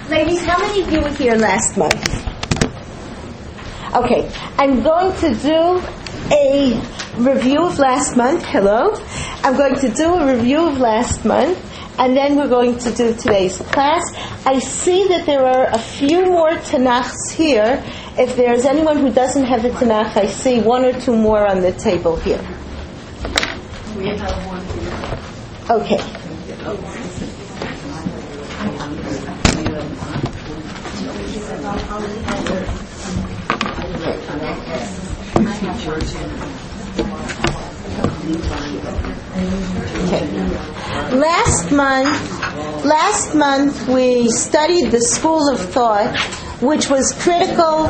Ladies, how many of you were here last month? Okay, I'm going to do a review of last month. Hello. I'm going to do a review of last month, and then we're going to do today's class. I see that there are a few more Tanakhs here. If there's anyone who doesn't have a Tanakh, I see one or two more on the table here. We have one here. Okay. Okay. Last month we studied the school of thought, which was critical.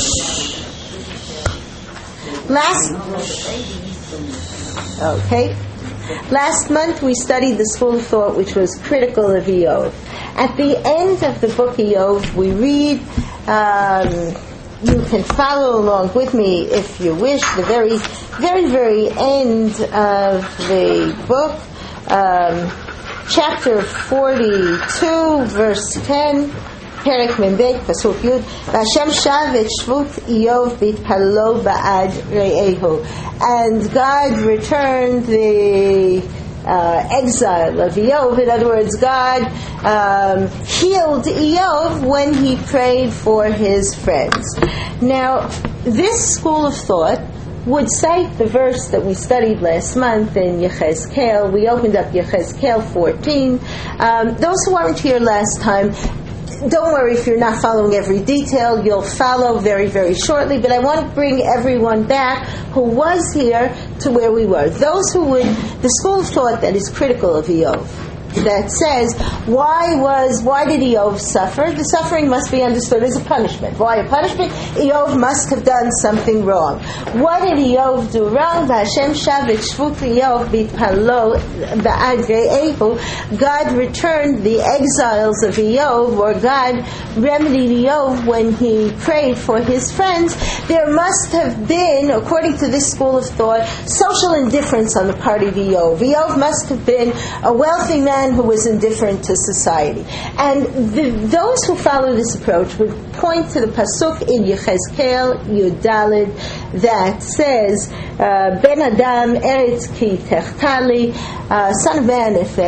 Last month we studied the school of thought, which was critical of Iyov. At the end of the book Iyov, we read. You can follow along with me if you wish. The very, very, very end of the book, chapter 42, verse 10, Perek Membet, Pasuk Yud, Hashem shav et shvut Iyov b'itpalo ba'ad re'ehu. And God returned the exile of Iyov. In other words, God healed Iyov when he prayed for his friends. Now, this school of thought would cite the verse that we studied last month in Yechezkel. We opened up Yechezkel 14. Those who weren't here last time, don't worry if you're not following every detail. You'll follow very, very shortly. But I want to bring everyone back who was here to where we were. Those who would, the school of thought that is critical of Iyov, that says, why did Iyov suffer? The suffering must be understood as a punishment. Why a punishment? Iyov must have done something wrong. What did Iyov do wrong? Hashem shav et shvut Iyov b'itpalo ba'ad re'ehu. God returned the exiles of Iyov, or God remedied Iyov when he prayed for his friends. There must have been, according to this school of thought, social indifference on the part of Iyov. Iyov must have been a wealthy man who was indifferent to society. And those who follow this approach would point to the pasuk in Yechezkel Yud Daled that says, Ben Adam eretz ki techtali, son of man, if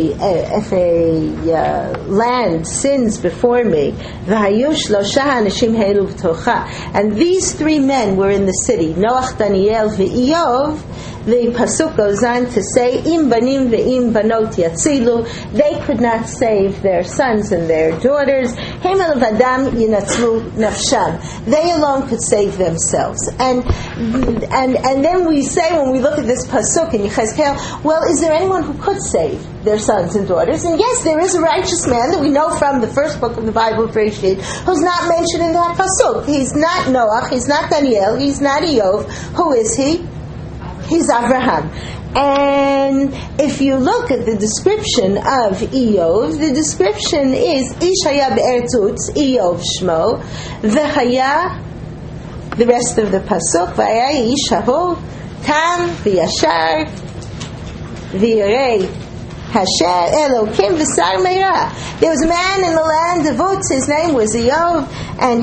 a land sins before me, v'hayu shlosha anashim heilu v'tocha, and these three men were in the city, Noach, Daniel, v'Iyov. The pasuk goes on to say, Im banim ve'im banot yatzilu, they could not save their sons and their daughters. Hemel v'adam yinatzlu nafsham, they alone could save themselves. And then we say, when we look at this pasuk in Yechezkel, well, is there anyone who could save their sons and daughters? And yes, there is a righteous man that we know from the first book of the Bible, Bereshit, who's not mentioned in that pasuk. He's not Noach, he's not Daniel, he's not Iyov. Who is he? He's Abraham. And if you look at the description of Iyov, the description is Ish haya be'ertutz, Iyov shmo, v'haya, the rest of the pasuk, v'haya ish hahu, tam v'yashar, v'yirei Hasher Elokim v'sar meira. There was a man in the land of Uz, his name was Iyov, and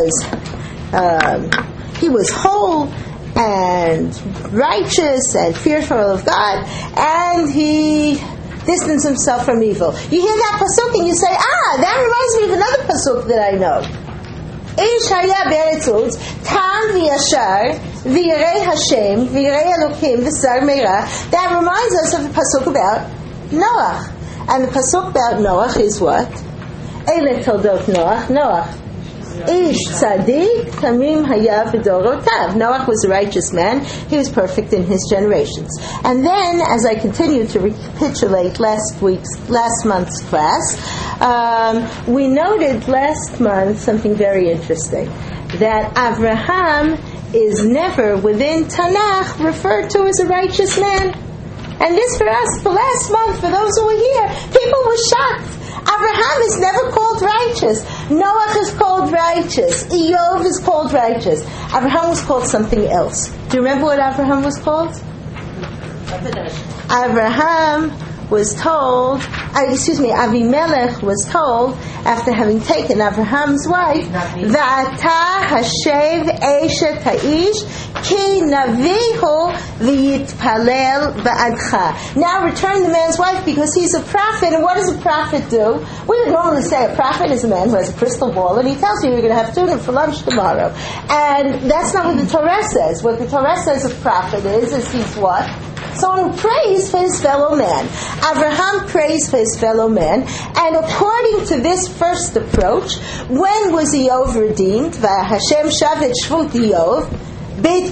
he was whole and righteous and fearful of God, and he distanced himself from evil. You hear that pasuk and you say, that reminds me of another pasuk that I know. Ish haya be'eretz Uz, tam v'yashar, v'yirei Hashem, v'yirei Elokim v'sar meira. That reminds us of the pasuk about Noach. And the pasuk about Noach is what? Eile toldot Noach. Ish tzaddik tamim haya v'dorotav. Noach was a righteous man. He was perfect in his generations. And then, as I continue to recapitulate last month's class, we noted last month something very interesting, that Abraham is never within Tanakh referred to as a righteous man. And this for us, for last month, for those who were here, people were shocked. Abraham is never called righteous. Noach is called righteous. Iyov is called righteous. Abraham was called something else. Do you remember what Abraham was called? Abraham was told, Avimelech was told, after having taken Abraham's wife, Va'ata hashev eshet ha'ish ki navihu v'yitpalel ba'adcha. Now return the man's wife because he's a prophet. And what does a prophet do? We would normally say a prophet is a man who has a crystal ball and he tells you you're going to have tuna for lunch tomorrow. And that's not what the Torah says. What the Torah says a prophet is he's what? Someone who prays for his fellow man. Abraham prays for his fellow man, and according to this first approach, when was Iyov redeemed? Hashem shavet shvut Iyov. When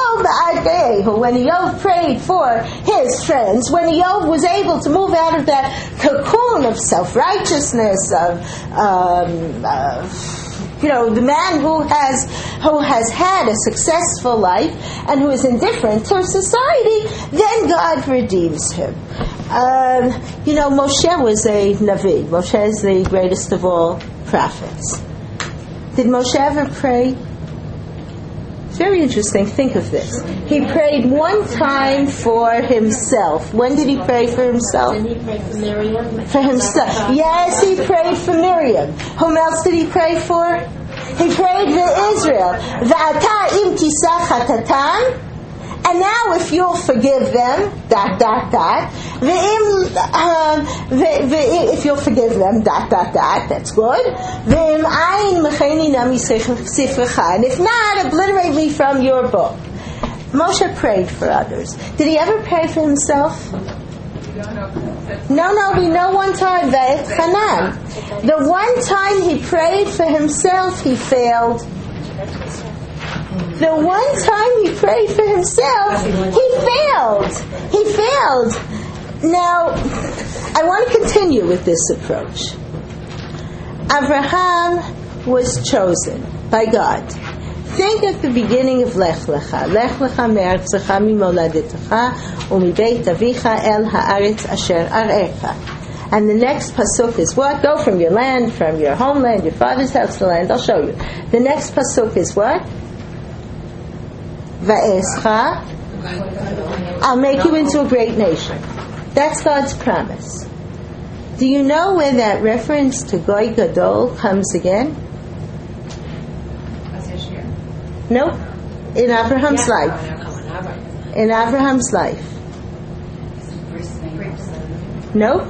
Iyov prayed for his friends, when Iyov was able to move out of that cocoon of self-righteousness, the man who has had a successful life and who is indifferent to society, then God redeems him. Moshe was a Navi. Moshe is the greatest of all prophets. Did Moshe ever pray? Very interesting. Think of this. He prayed one time for himself. When did he pray for himself? Didn't he pray for Miriam? For himself. Yes, he prayed for Miriam. Whom else did he pray for? He prayed for Israel. Va'ata im tisach hatatam. And now if you'll forgive them, if you'll forgive them, that's good. And if not, obliterate me from your book. Moshe prayed for others. Did he ever pray for himself? No, we know one time, Va'et Hanan. The one time he prayed for himself, he failed. The one time he prayed for himself, he failed. Now, I want to continue with this approach. Abraham was chosen by God. Think at the beginning of Lech Lecha. Lech Lecha me'artzecha mimoladetecha u'mibeit avicha el ha'aretz asher arecha. And the next pasuk is what? Go from your land, from your homeland, your father's house, the land. I'll show you. The next pasuk is what? Va'escha, I'll make you into a great nation. That's God's promise. Do you know where that reference to Goy Gadol comes again? No, in Abraham's life. In Abraham's life. Nope.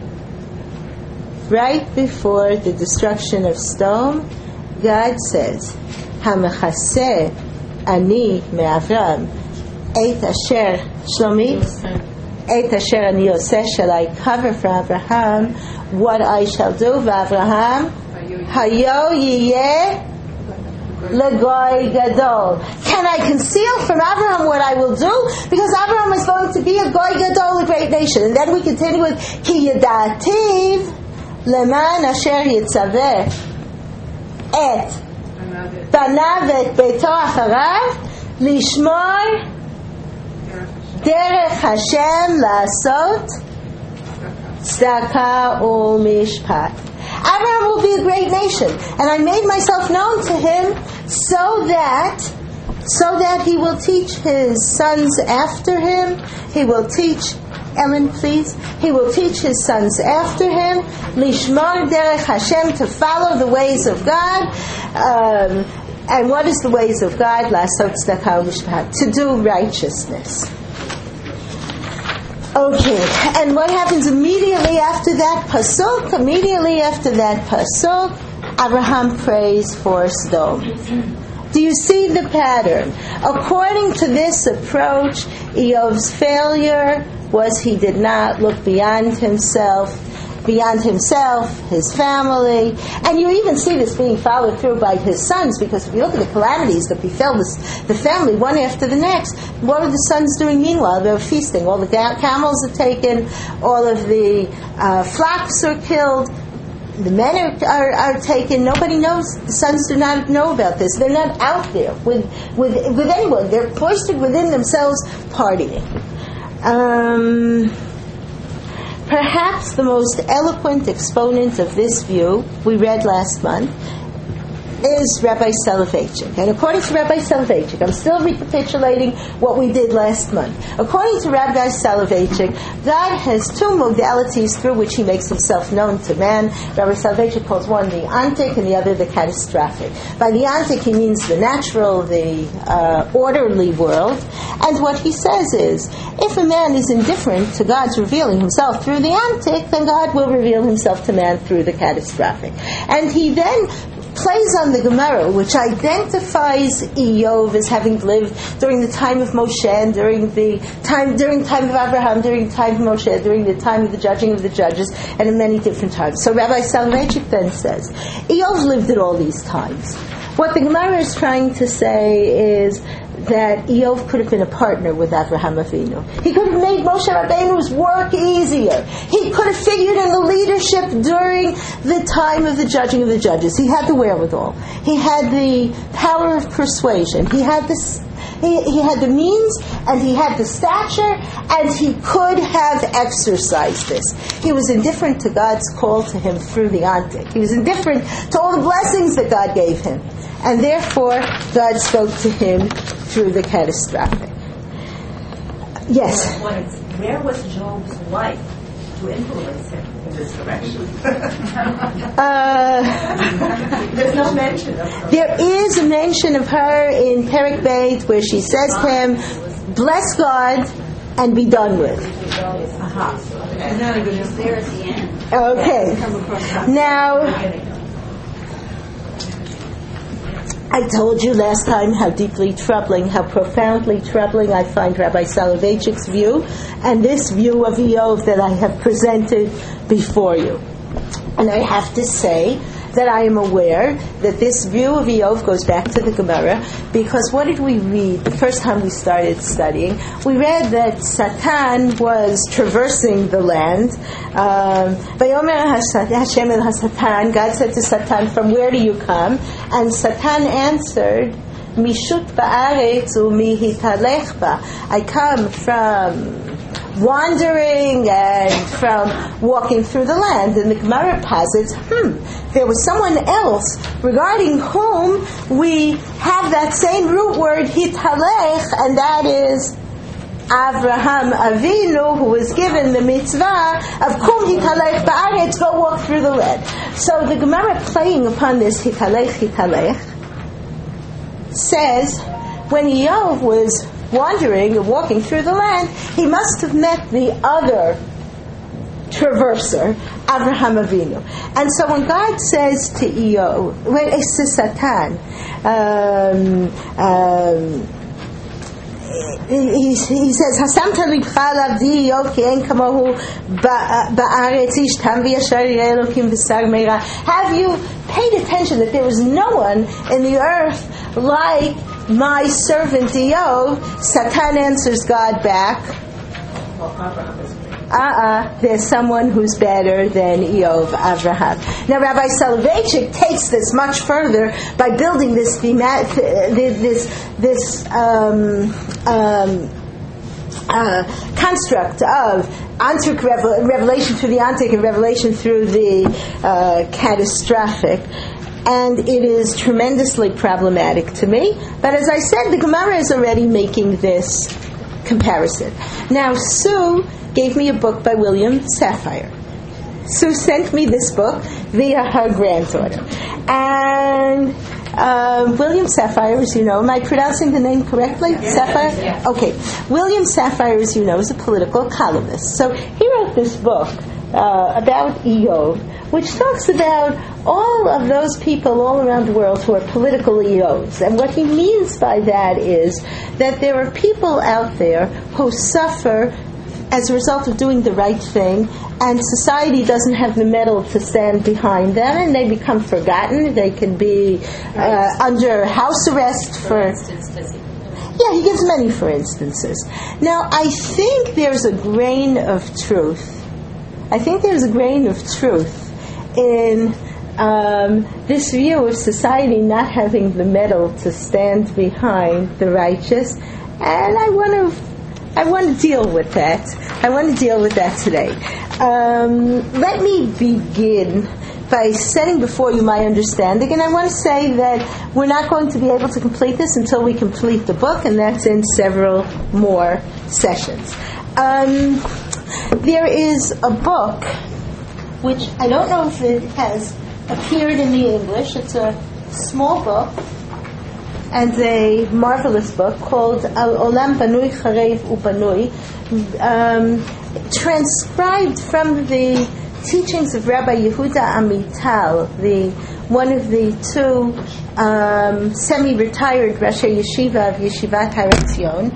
Right before the destruction of Sodom, God says, "Hamachaseh ani me'Avram et asher shlomi et asher ani oseh shall I cover for Abraham what I shall do v'Avraham hayo yiyeh legoy gadol." Can I conceal from Abraham what I will do? Because Abraham is going to be a goy gadol, a great nation. And then we continue with ki yadativ leman asher yitzaveh et banav et beito acharav lishmor derech Hashem la'asot tzedakah u'mishpat. Abraham will be a great nation, and I made myself known to him so that he will teach his sons after him. He will teach Ellen, please. He will teach his sons after him, lishmor derech Hashem, to follow the ways of God. And what is the ways of God? La'asot tzedakah u'mishpat, to do righteousness. Okay, and what happens immediately after that pasuk? Immediately after that pasuk, Abraham prays for Sodom. Do you see the pattern? According to this approach, Iyov's failure was he did not look beyond himself, his family. And you even see this being followed through by his sons, because if you look at the calamities that befell the family one after the next, what are the sons doing meanwhile? They're feasting. All the camels are taken, all of the flocks are killed, the men are taken. Nobody knows. The sons do not know about this. They're not out there with anyone. They're cloistered within themselves, partying. Perhaps the most eloquent exponent of this view we read last month is Rabbi Soloveitchik. And according to Rabbi Soloveitchik, I'm still recapitulating what we did last month. According to Rabbi Soloveitchik, God has two modalities through which he makes himself known to man. Rabbi Soloveitchik calls one the antic and the other the catastrophic. By the antic, he means the natural, the orderly world. And what he says is, if a man is indifferent to God's revealing himself through the antic, then God will reveal himself to man through the catastrophic. And he then plays on the Gemara, which identifies Iyov as having lived during the time of Moshe, and during the time of Abraham, during the time of Moshe, during the time of the judging of the judges, and in many different times. So Rabbi Soloveitchik then says, Iyov lived at all these times. What the Gemara is trying to say is that Iyov could have been a partner with Avraham Avinu. He could have made Moshe Rabbeinu's work easier. He could have figured in the leadership during the time of the judging of the judges. He had the wherewithal. He had the power of persuasion. He had he had the means, and he had the stature, and he could have exercised this. He was indifferent to God's call to him through the antic. He was indifferent to all the blessings that God gave him. And therefore, God spoke to him through the catastrophic. Yes? Where was Job's wife to influence him in this direction? There's no mention of her. There is a mention of her in Perek Beit where she says to him, bless God and be done with. And then it was there at the end. Okay. Now, I told you last time how deeply troubling, how profoundly troubling I find Rabbi Soloveitchik's view, and this view of Iyov that I have presented before you. And I have to say that I am aware that this view of Iyov goes back to the Gemara, because what did we read the first time we started studying? We read that Satan was traversing the land. Vayomer Hashem el Hasatan, God said to Satan, from where do you come? And Satan answered, Mishut ba'aretz u'mihitalech ba. I come from wandering and from walking through the land. And the Gemara posits, there was someone else regarding whom we have that same root word, hitalech, and that is Avraham Avinu, who was given the mitzvah of kum hitalech ba'aretz, go walk through the land. So the Gemara, playing upon this hitalech, says, when Iyov was wandering and walking through the land, he must have met the other traverser, Avraham Avinu. And so when God says to Iyov, when it's to Satan, he says, "Hasamta libcha lavdi Iyov ki ein kamohu ba'aretz ish tam v'yashar yireh Elokim v'sar meira." Have you paid attention that there was no one in the earth like my servant Iyov? Satan answers God back, there's someone who's better than Iyov, Avraham. Now Rabbi Soloveitchik takes this much further by building this construct of antic revelation through the antic and revelation through the catastrophic. And it is tremendously problematic to me. But as I said, the Gemara is already making this comparison. Now, Sue gave me a book by William Safire. Sue sent me this book via her granddaughter. And William Safire, as you know, am I pronouncing the name correctly? Yes. Safire? Yes. Okay. William Safire, as you know, is a political columnist. So he wrote this book about Iyov, which talks about all of those people all around the world who are political Iyovs. And what he means by that is that there are people out there who suffer as a result of doing the right thing, and society doesn't have the mettle to stand behind them, and they become forgotten. They can be under house arrest for instance, yeah, he gives many for instances. Now, I think there's a grain of truth. In this view of society not having the mettle to stand behind the righteous, and I want to deal with that. I want to deal with that today. Let me begin by setting before you my understanding. And I want to say that we're not going to be able to complete this until we complete the book, and that's in several more sessions. There is a book, which I don't know if it has appeared in the English. It's a small book and a marvelous book called Al Olam Banui Charev Ubanui, transcribed from the teachings of Rabbi Yehuda Amital, one of the two semi-retired Rashi Yeshiva of Yeshivat Har Etzion.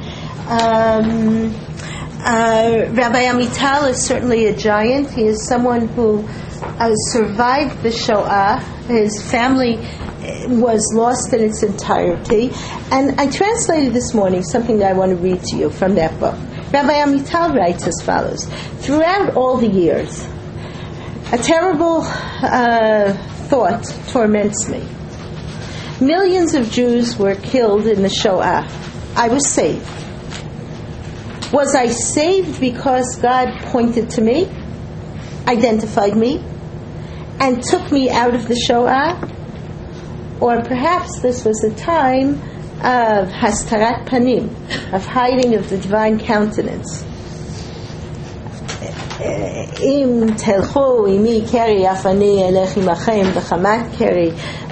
Rabbi Amital is certainly a giant. He is someone who survived the Shoah. His family was lost in its entirety. And I translated this morning something that I want to read to you from that book. Rabbi Amital writes as follows: throughout all the years, a terrible thought torments me. Millions of Jews were killed in the Shoah. I was saved. Was I saved because God pointed to me, identified me, and took me out of the Shoah? Or perhaps this was a time of hastarat panim, of hiding of the divine countenance. Im telchu imi keri afani elech imachem b'chamat keri.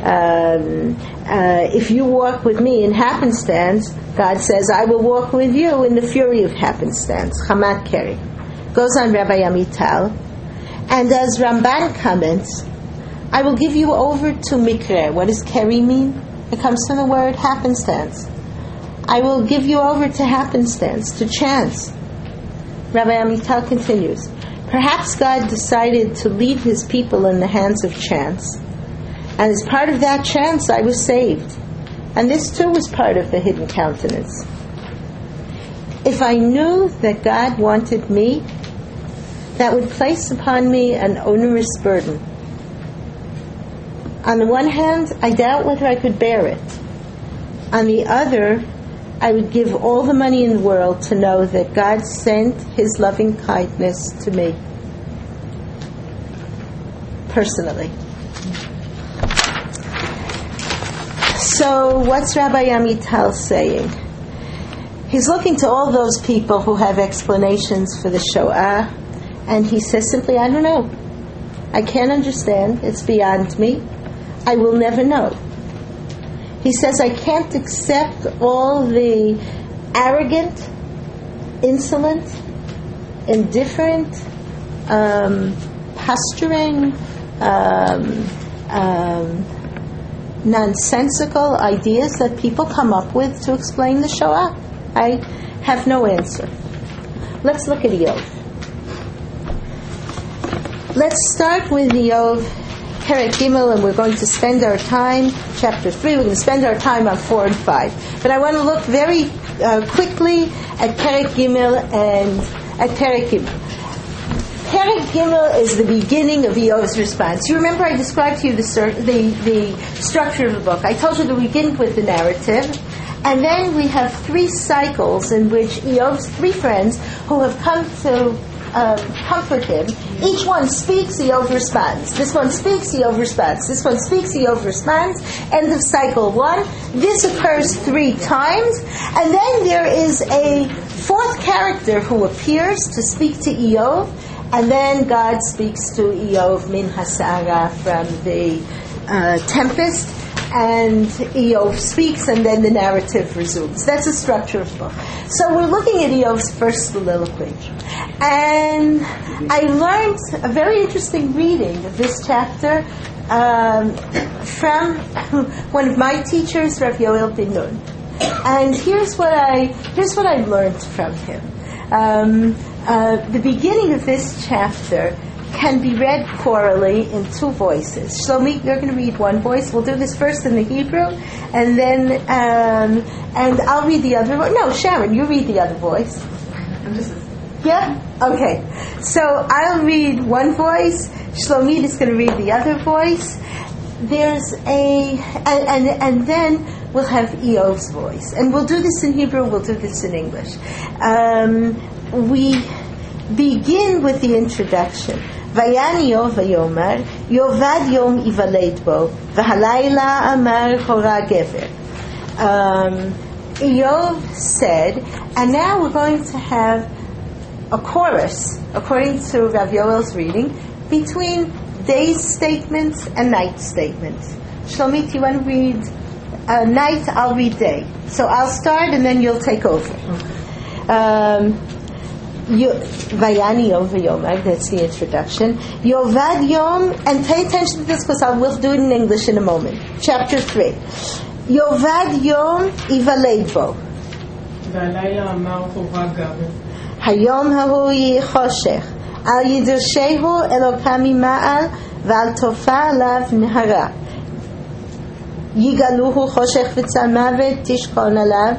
If you walk with me in happenstance, God says, I will walk with you in the fury of happenstance. Chamat keri. Goes on Rabbi Amital. And as Ramban comments, I will give you over to mikre. What does keri mean? It comes from the word happenstance. I will give you over to happenstance, to chance. Rabbi Amital continues, perhaps God decided to leave his people in the hands of chance. And as part of that chance, I was saved. And this too was part of the hidden countenance. If I knew that God wanted me, that would place upon me an onerous burden. On the one hand, I doubt whether I could bear it. On the other, I would give all the money in the world to know that God sent his loving kindness to me. Personally. So, what's Rabbi Amital saying? He's looking to all those people who have explanations for the Shoah, and he says simply, I don't know. I can't understand. It's beyond me. I will never know. He says, I can't accept all the arrogant, insolent, indifferent, posturing, nonsensical ideas that people come up with to explain the Shoah. I have no answer. Let's look at Iyov. Let's start with Iyov, Perek Gimel, and we're going to spend our time, chapter 3, we're going to spend our time on 4 and 5. But I want to look very quickly at Perek Gimel and at Perek Gimel. Perek Gimel is the beginning of Iyov's response. You remember I described to you the structure of the book. I told you to begin with the narrative, and then we have 3 cycles in which Iyov's 3 friends who have come to comfort him, each one speaks, Iyov responds. This one speaks, Iyov responds. This one speaks, Iyov responds. End of cycle 1. This occurs 3 times, and then there is a 4th character who appears to speak to Iyov, and then God speaks to Iyov min hasara, from the tempest, and Iyov speaks, and then the narrative resumes. That's the structure of the book. So we're looking at Iyov's first soliloquy. And I learned a very interesting reading of this chapter from one of my teachers, Rav Yoel Ben Nun. And here's what I learned from him. The beginning of this chapter can be read chorally in 2 voices. Shlomi, you're going to read one voice. We'll do this first in the Hebrew, and then and I'll read the other voice. No, Sharon, you read the other voice. Yeah? Okay. So I'll read one voice. Shlomi is going to read the other voice. There's and then we'll have Iyov's voice. And we'll do this in Hebrew, we'll do this in English. We begin with the introduction. ויען איוב ויאמר יאבד יום ייוולד בו והלילה אמר הורה גבר. Eov said, and now we're going to have a chorus, according to Rav Yoel's reading, between day's statements and night statements. Shlomit, you want to read night? I'll read day. So I'll start and then you'll take over. Vayani Yom V'Yomer, that's the introduction. Yovad Yom, and pay attention to this because we'll do it in English in a moment. Chapter 3. Yovad Yom Ivaled Bo. Hayom Hahu Yichoshech. Al Yidershehu Elokam Mima'al V'al Tofa Alav Nehara. Yigaluhu Choshech V'tzal Mavet Tishkon Alav.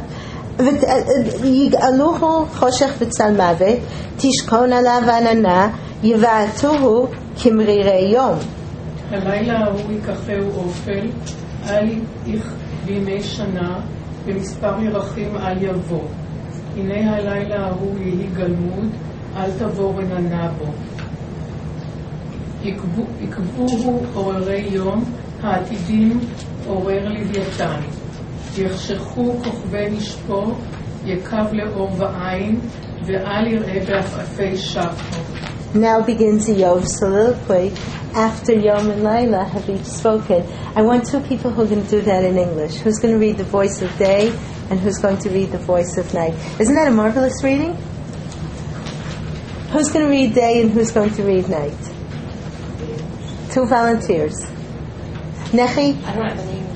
יגאלוהו חושך וצל מוות תשכון עליו עננה יבעטוהו כמרירי יום. הלילה ההוא ייקחהו אופל אל איך בימי שנה במספר ירחים אל יבוא הנה הלילה ההוא יהי גלמוד אל תבוא רננה בו יקבוהו עוררי יום העתידים עורר לוויתן יחשכו כוכבי משפו, יקב לאור ועין, ואל יראה בעפעפי שחר. Now begins Eov's soliloquy after Yom and Laila have each spoken. I want two people who are going to do that in English. Who's going to read the voice of day and who's going to read the voice of night? Isn't that a marvelous reading? Who's going to read day and who's going to read night? Two volunteers. Nechi? I don't have any.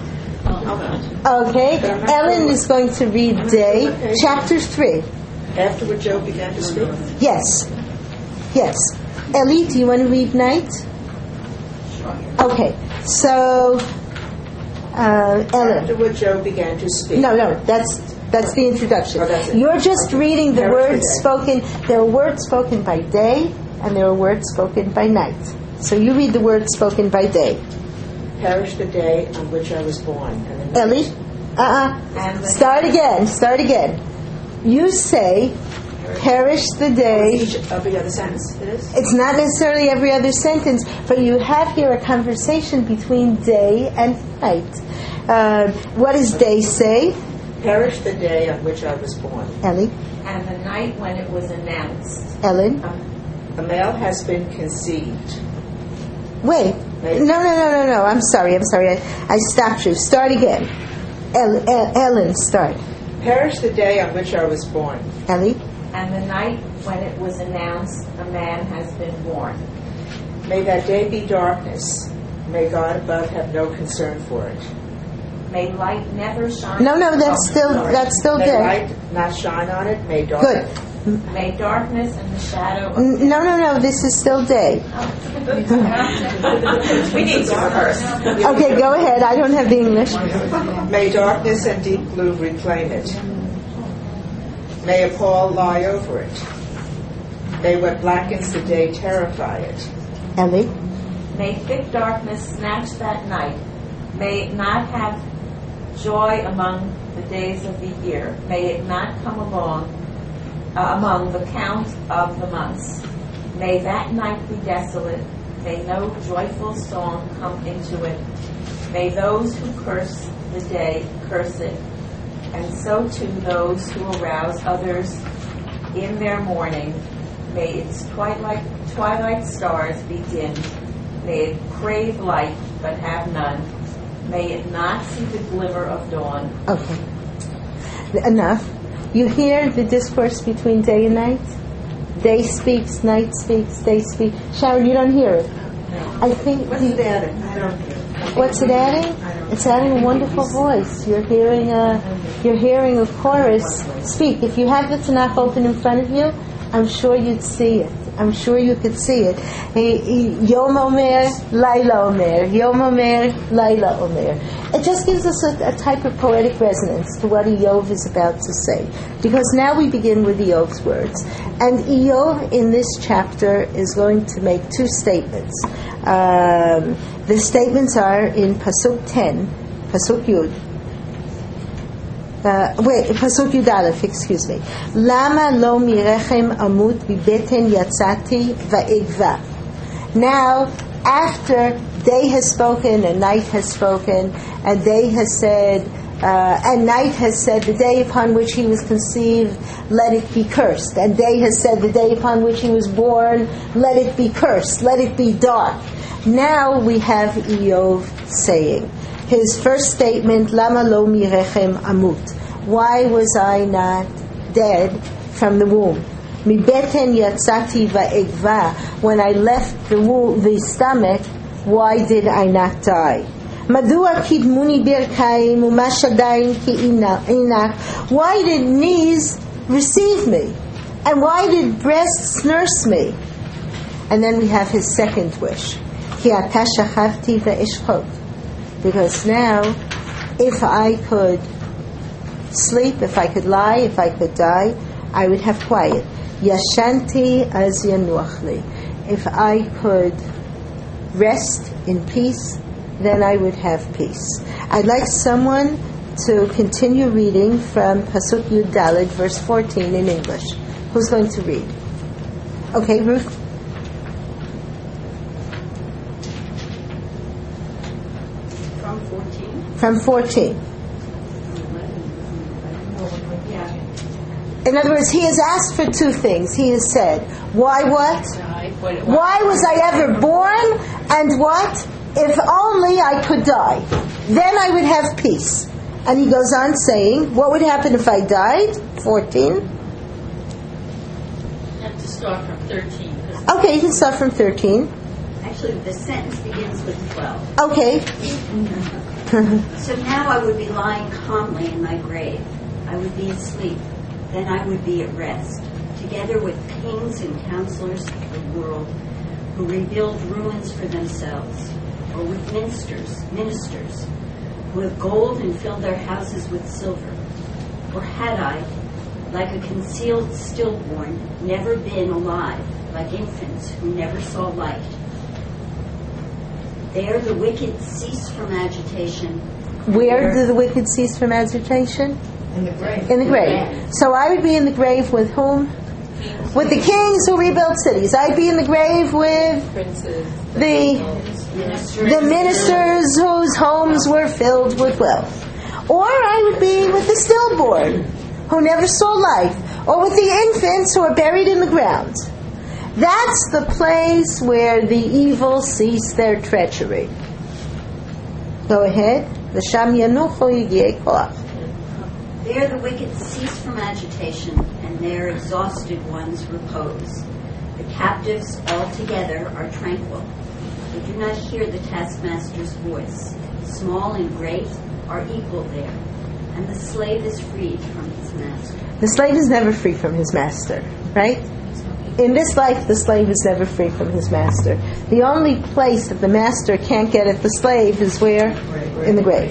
Okay, Ellen is going to read day, chapter 3. After what Joe began to speak? Yes. Eli, do you want to read night? Okay, so Ellen. After what Joe began to speak. No, that's the introduction. Oh, that's it. You're just reading the words spoken. There are words spoken by day and there are words spoken by night. So you read the words spoken by day. Perish the day on which I was born. Eli? Start again. You say, perish the day. Every other sentence it is? It's not necessarily every other sentence, but you have here a conversation between day and night. What does day say? Perish the day on which I was born. Eli? And the night when it was announced. Ellen? A male has been conceived. Wait. No. I'm sorry. I stopped you. Start again. Ellen, start. Perish the day on which I was born. Eli? And the night when it was announced a man has been born. May that day be darkness. May God above have no concern for it. May light never shine. No, that's still May there. light not shine on it. May darkness. Good. May darkness and the shadow of No, this is still day. We need to rehearse. Okay, go ahead. I don't have the English. May darkness and deep blue reclaim it. May a pall lie over it. May what blackens the day terrify it. Eli? May thick darkness snatch that night. May it not have joy among the days of the year. May it not come along among the count of the months. May that night be desolate. May no joyful song come into it. May those who curse the day curse it. And so too those who arouse others in their mourning. May its twilight stars be dimmed. May it crave light but have none. May it not see the glimmer of dawn. Okay. Enough. You hear the discourse between day and night? Day speaks, night speaks, day speaks. Sharon, you don't hear it? I think. What's it adding? What's it adding? It's adding a wonderful voice. You're hearing a chorus speak. If you have the Tanakh open in front of you, I'm sure you'd see it. I'm sure you could see it. Yom Omer, Laila Omer. Yom Omer, Laila Omer. It just gives us a type of poetic resonance to what Eov is about to say. Because now we begin with Eov's words. And Eov in this chapter is going to make two statements. The statements are in Pasuk 10, Pasuk Yud. Pasuk Yud Aleph, excuse me. Lama lo mirechem amut bibeten yatzati va'egva. Now, after day has spoken and night has spoken, and day has said, and night has said, the day upon which he was conceived, let it be cursed. And day has said, the day upon which he was born, let it be cursed, let it be dark. Now we have Iyov saying, his first statement, Lama lo mirechem amut. Why was I not dead from the womb? Mi beten yatzati va'egva. When I left the womb, the stomach, why did I not die? Madua kidmuni birkaim umashadain ki inak. Why did knees receive me? And why did breasts nurse me? And then we have his second wish. Ki ata shachavti ve'eshchot. Because now, if I could sleep, if I could lie, if I could die, I would have quiet. Yashanti az yanuachli. If I could rest in peace, then I would have peace. I'd like someone to continue reading from Pasuk Yud Daled, verse 14 in English. Who's going to read? Okay, Ruth. From 14. In other words, he has asked for two things. He has said, why what? Why was I ever born? And what? If only I could die. Then I would have peace. And he goes on saying, what would happen if I died? 14. You have to start from 13. Okay, you can start from 13. Actually, the sentence begins with 12. Okay. So now I would be lying calmly in my grave. I would be asleep. Then I would be at rest, together with kings and counselors of the world who rebuild ruins for themselves, or with ministers who have gold and fill their houses with silver. Or had I, like a concealed stillborn, never been alive, like infants who never saw light. There the wicked cease from agitation. Where do the wicked cease from agitation? In the grave. In the grave. So I would be in the grave with whom? With the kings who rebuilt cities. I'd be in the grave with the ministers whose homes were filled with wealth. Or I would be with the stillborn who never saw life. Or with the infants who are buried in the ground. That's the place where the evil cease their treachery. Go ahead. There the wicked cease from agitation, and their exhausted ones repose. The captives altogether are tranquil. They do not hear the taskmaster's voice. Small and great are equal there, and the slave is freed from his master. The slave is never free from his master, right? In this life, the slave is never free from his master. The only place that the master can't get at the slave is where? In the grave.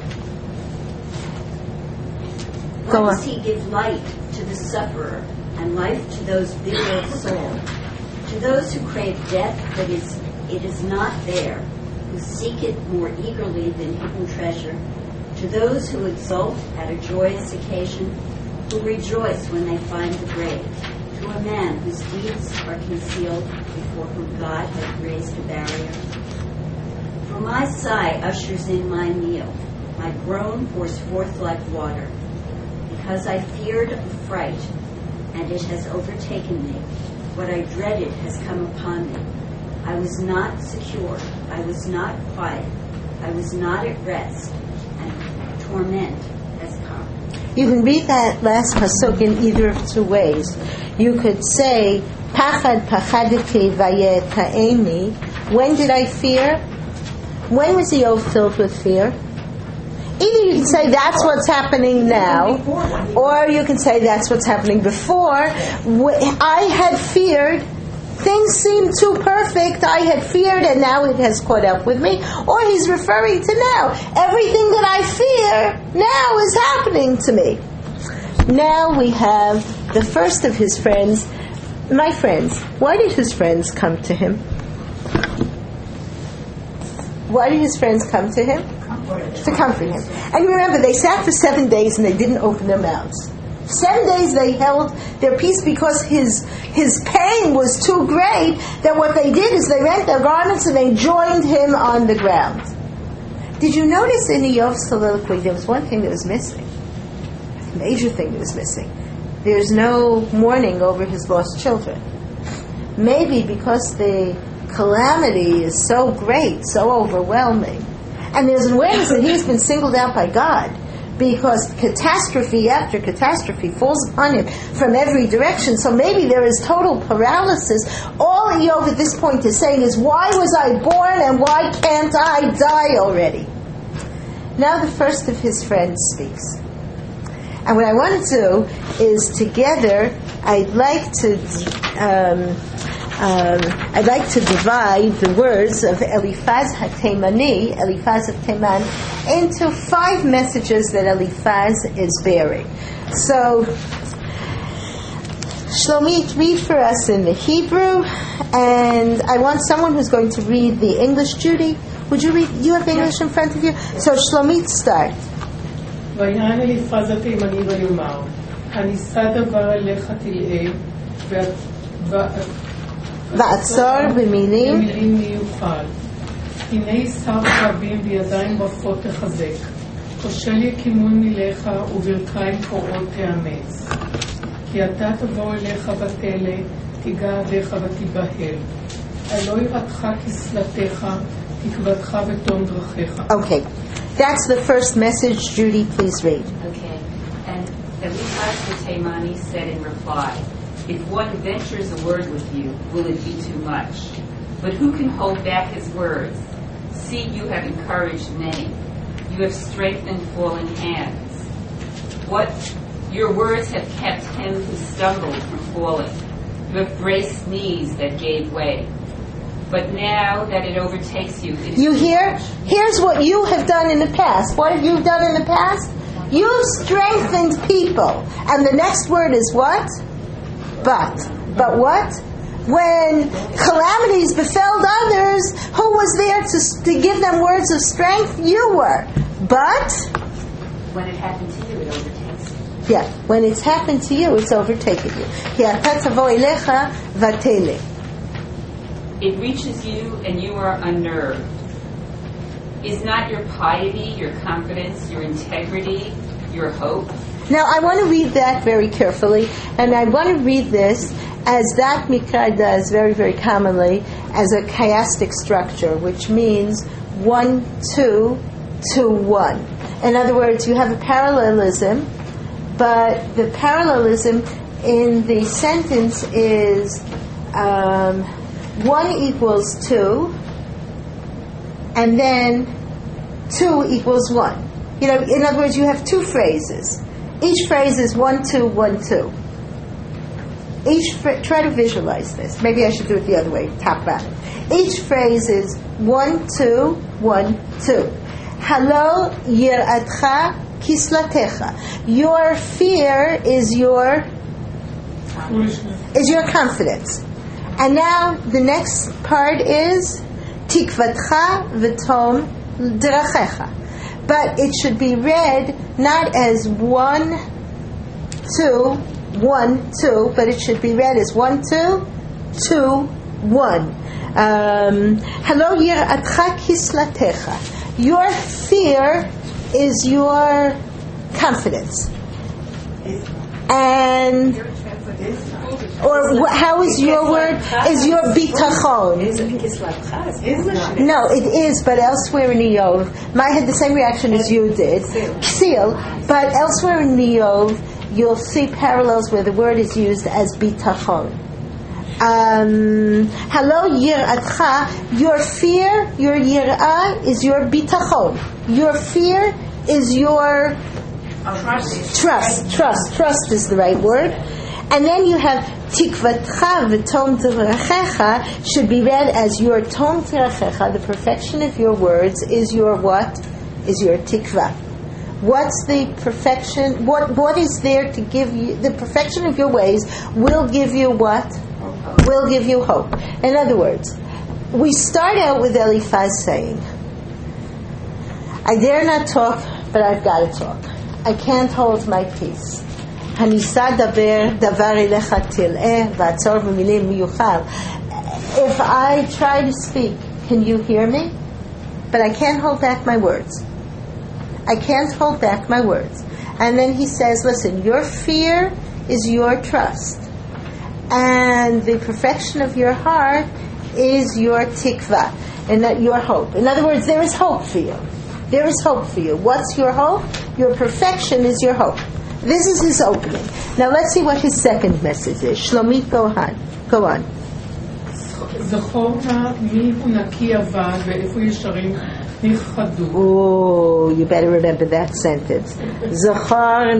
Why does he give light to the sufferer and life to those bitter of soul? To those who crave death, but it is not there, who seek it more eagerly than hidden treasure. To those who exult at a joyous occasion, who rejoice when they find the grave. To a man whose deeds are concealed, before whom God has raised a barrier. For my sigh ushers in my meal, my groan pours forth like water. Because I feared a fright, and it has overtaken me. What I dreaded has come upon me. I was not secure. I was not quiet. I was not at rest, and torment has come. You can read that last pasuk in either of two ways. You could say, Pachad pachaditi vayeta'eni. When did I fear? When was Iyov filled with fear? Either you can say that's what's happening now, or you can say that's what's happening before. I had feared. Things seemed too perfect. I had feared, and now it has caught up with me. Or he's referring to now. Everything that I fear now is happening to me. Now we have the first of his friends. My friends. Why did his friends come to him? Why did his friends come to him? To comfort him. And remember, they sat for 7 days and they didn't open their mouths. 7 days they held their peace because his pain was too great that what they did is they rent their garments and they joined him on the ground. Did you notice in Iyov's soliloquy there was one thing that was missing? A major thing that was missing. There's no mourning over his lost children. Maybe because the calamity is so great, so overwhelming, and there's an awareness that he's been singled out by God, because catastrophe after catastrophe falls upon him from every direction. So maybe there is total paralysis. All Iyov at this point is saying is, why was I born and why can't I die already? Now the first of his friends speaks. And what I want to do is together, I'd like to divide the words of Eliphaz HaTemani, Eliphaz of Teman, into 5 messages that Eliphaz is bearing. So, Shlomit, read for us in the Hebrew, and I want someone who's going to read the English. Judy, would you read? You have English in front of you? So, Shlomit, start. ויען אליפז התימני ויאמר, הנישא דבר אליך תלאה, ועצור במילים מיוחד. הנה שר רבים בידיים רפות תחזק, כושל יקימון מלך וברכיים קוראות תאמץ. כי אתה תבוא אליך ותלה, תיגע עדיך ותיבהל. הלא יראתך כסלתך, תקוותך ותום דרכיך. Okay. That's the first message. Judy, please read. Okay. And Eliphaz the Temani said in reply, if one ventures a word with you, will it be too much? But who can hold back his words? See, you have encouraged many. You have strengthened falling hands. What your words have kept him who stumbled from falling. You have braced knees that gave way. But now that it overtakes you... You hear? Here's what you have done in the past. What have you done in the past? You've strengthened people. And the next word is what? But. But what? When calamities befell others, who was there to give them words of strength? You were. But... when it happened to you, it overtakes you. Yeah. When it's happened to you, it's overtaken you. It reaches you and you are unnerved. Is not your piety, your confidence, your integrity, your hope? Now I want to read that very carefully, and I want to read this as that Mikra does very, very commonly, as a chiastic structure, which means 1, 2, 2, 1. In other words, you have a parallelism, but the parallelism in the sentence is 1 equals 2, and then 2 equals 1. You know, in other words, you have 2 phrases. Each phrase is 1, 2, 1, 2. Try to visualize this. Maybe I should do it the other way, top bottom. Each phrase is 1, 2, 1, 2. Halo yiratcha kislatecha. Your fear is your confidence. And now the next part is tikvatcha v'tom drachecha. But it should be read not as 1, 2, 1, 2, but it should be read as 1, 2, 2, 1. Halo yiratcha kislatecha. Your fear is your confidence. And or how is your word? Is your bitachon? No, it is, but elsewhere in Iyov, I had the same reaction as you did. Ksil, but elsewhere in Iyov, you'll see parallels where the word is used as bitachon. Halo yiratcha, your fear, your yirah is your bitachon. Your fear is your trust is the right word. And then you have tikvatcha v'tom drachecha should be read as your tom drachecha, the perfection of your words is your what? Is your tikva. What's the perfection? What is there to give you? The perfection of your ways will give you what? Will give you hope. In other words, we start out with Eliphaz saying, I dare not talk, but I've got to talk. I can't hold my peace. הניסה דבר אליך תלאה ועצור במילים מיוחל. If I try to speak, can you hear me? But I can't hold back my words. I can't hold back my words. And then he says, listen, your fear is your trust. And the perfection of your heart is your tikva, and that your hope. In other words, there is hope for you. There is hope for you. What's your hope? Your perfection is your hope. This is his opening. Now let's see what his second message is. Shlomit, go on. Go on. זכור נא מי הוא נקי אבד ואיפה ישרים נכחדו. Oh, you better remember that sentence. זכור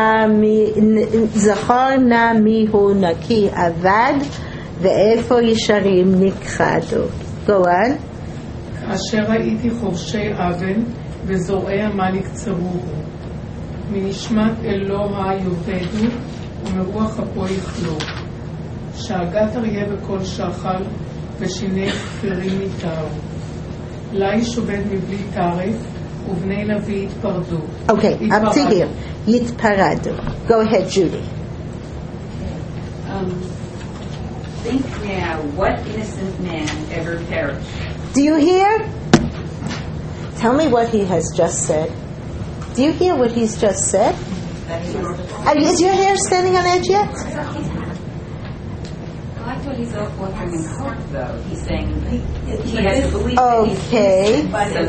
נא מי הוא נקי אבד ואיפה ישרים נכחדו. Go on. כאשר ראיתי חורשי אבן וזורעי עמלק צרורו, מנשמת אלוה יאבדו ומרוח אפו יכלו. שאגת אריה בכל שחל ושיני כפירים ניתרו. לי שובד מבלי טרף ובני נביא יתפרדו. Okay, up to here. יתפרדו. Go ahead, Judy. Think now, what innocent man ever perished? Do you hear? Tell me what he has just said. Do you hear what he's just said? Is your hair standing on edge yet? I thought he's offering hope, though. He's saying he has to believe Okay,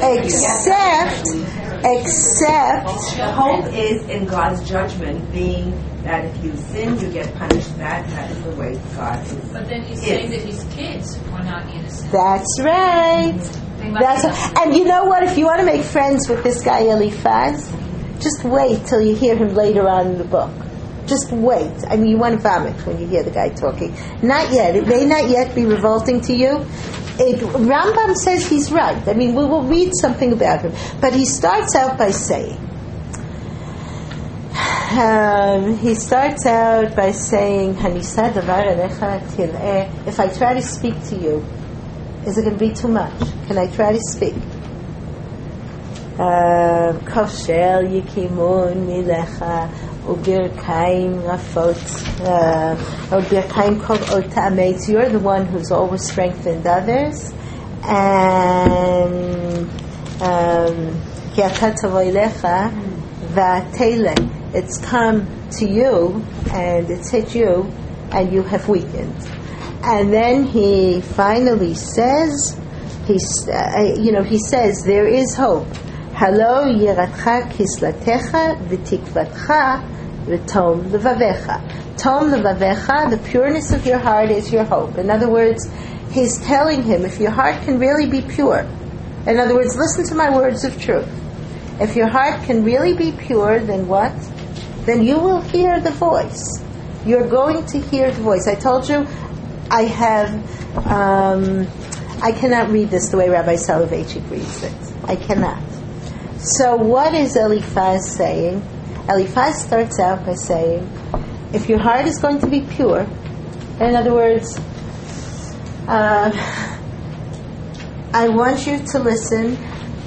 except the hope is in God's judgment, being that if you sin, you get punished. That is the way God is. But then he's saying that his kids were not innocent. that's right. And you know what? If you want to make friends with this guy Eliphaz, just wait till you hear him later on in the book. Just wait. I mean, you want to vomit when you hear the guy talking. Not yet. It may not yet be revolting to you. Rambam says he's right. I mean, we will read something about him. But he starts out by saying, Hanisa davar elecha til'eh. If I try to speak to you, is it going to be too much? Can I try to speak? Koshel yikimun milecha ubirkaim rafot ubirkaim kol otametz. You're the one who's always strengthened others, and kiata tavoilecha va'tele. It's come to you and it's hit you, and you have weakened. And then he finally says, he says there is hope. Halo yiratcha kislatecha v'tikvatcha v'tom levavecha. Tom levavecha, the pureness of your heart is your hope. In other words, he's telling him, if your heart can really be pure, in other words, listen to my words of truth. If your heart can really be pure, then what? Then you will hear the voice. You're going to hear the voice. I told you, I cannot read this the way Rabbi Soloveitchik reads it. I cannot. So what is Eliphaz saying? Eliphaz starts out by saying, if your heart is going to be pure, in other words, I want you to listen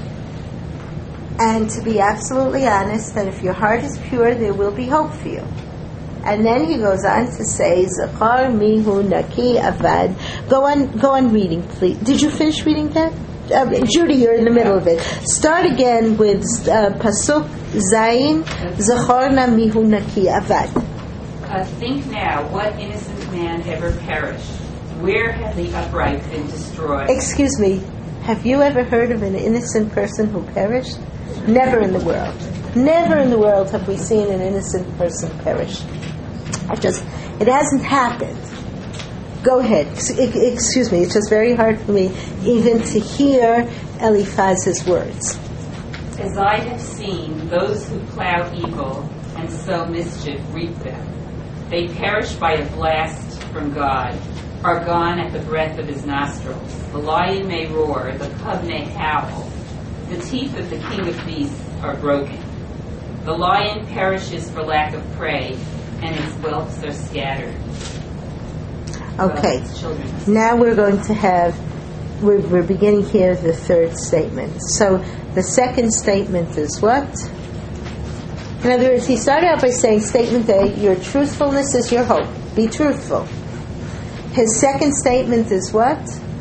and to be absolutely honest that if your heart is pure, there will be hope for you. And then he goes on to say, Zachar mihu naki avad. Go on reading, please. Did you finish reading that? Judy, you're in the middle of it. Start again with Pasuk Zayin, Zachar na mihu naki avad. Think now, what innocent man ever perished? Where has the upright been destroyed? Excuse me, have you ever heard of an innocent person who perished? Never in the world. Never in the world have we seen an innocent person perish. It hasn't happened. Go ahead. Excuse me, it's just very hard for me even to hear Eliphaz's words. As I have seen, those who plow evil and sow mischief reap them. They perish by a blast from God, are gone at the breath of his nostrils. The lion may roar, the cub may howl. The teeth of the king of beasts are broken. The lion perishes for lack of prey, and its whelps are scattered. Okay, now we're going to we're beginning here the third statement. So the second statement is what? In other words, he started out by saying, statement A, your truthfulness is your hope. Be truthful. His second statement is what?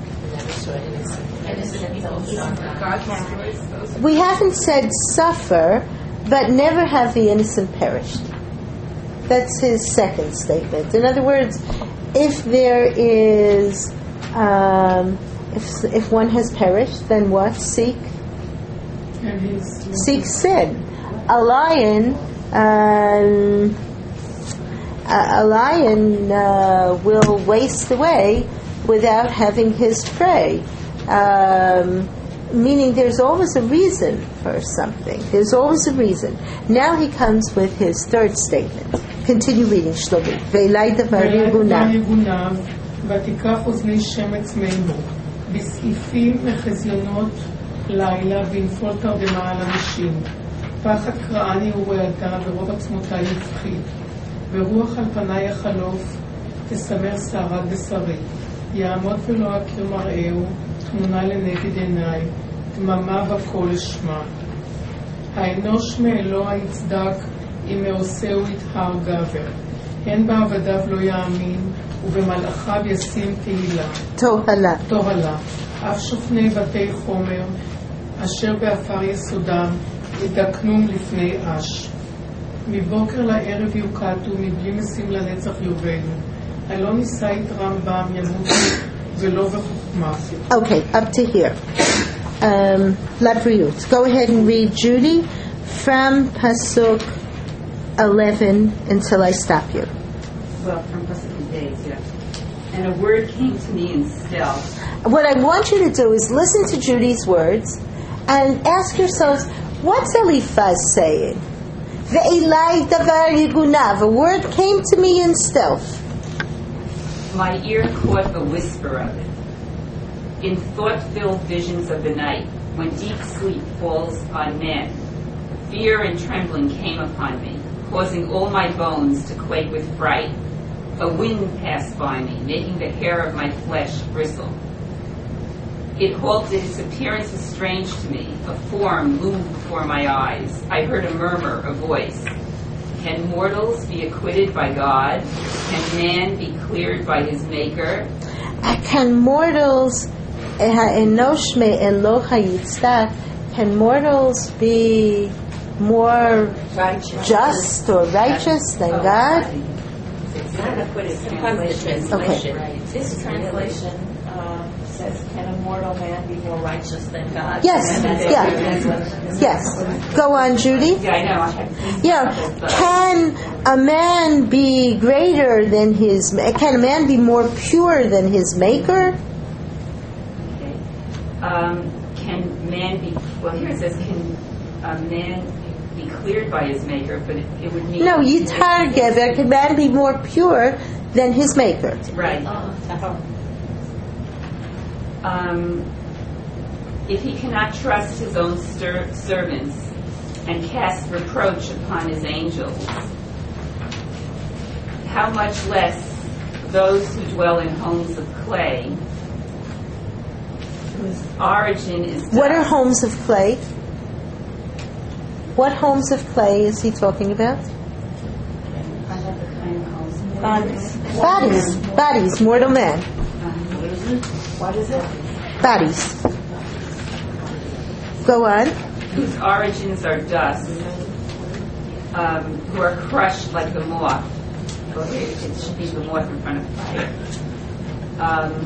We haven't said suffer, but never have the innocent perished. That's his second statement. In other words, if there is, if one has perished, then what? Seek sin. A lion will waste away without having his prey. Meaning there's always a reason for something. There's always a reason. Now he comes with his third statement. Continue reading, Shlomi. Ve'elai davar yigunav. ותיקח אוזני שמץ מימו, בסעיפים וחזיונות לילה, בנפול תרדמה על אנשים. פחד קראני ורעדה, ורוב עצמותי יפחיד. ורוח על פניי יחלוף, תסמר שערת בשרי. יעמוד ולא אכיר מראהו, תמונה לנגד עיניי, דממה בקול אשמע. האנוש מאלוה יצדק, אם מעושהו יטהר גבר. הן בעבדיו לא יאמין, ובמלאכיו ישים תהילה. אף שופני בתי חומר, אשר באפר יסודם, ידקנום לפני אש. מבוקר לערב יוקטו, מבלי משים לנצח יובלו. הלא נישא יתרם בם, ימות ולא בחוכמה. Okay, up to here. Labriut. Go ahead and read Judy from Pasuk 11 until I stop you. Well, from Pasuk days, yeah. And a word came to me in stealth. What I want you to do is listen to Judy's words and ask yourselves, what's Eliphaz saying? Ve'elai davar yigunav. A word came to me in stealth. My ear caught a whisper of it. In thought-filled visions of the night, when deep sleep falls on men, fear and trembling came upon me, causing all my bones to quake with fright. A wind passed by me, making the hair of my flesh bristle. It halted, its appearance was strange to me. A form loomed before my eyes. I heard a murmur, a voice. Can mortals be acquitted by God? Can man be cleared by his maker? Can mortals, ha'enosh me'elo hayitzdak, can mortals be more just or righteous than God? It's not acquitted translation. Okay. Right. This translation says, "Can a mortal man be more righteous than God?" Yes. Yes. Go on, Judy. Yeah, I know. Yeah. Can a man be greater than his? Can a man be more pure than his maker? Okay. Can man be? Well, here it says, "Can a man be cleared by his maker?" But it would mean No, yitar gever. Can man be more pure than his maker? right. If he cannot trust his own servants and cast reproach upon his angels, how much less those who dwell in homes of clay, whose origin is dust. What are homes of clay? What homes of clay is he talking about? Bodies, mortal man. What is it? Bodies. Go on. Whose origins are dust, who are crushed like the moth. Oh, it should be the moth in front of fire.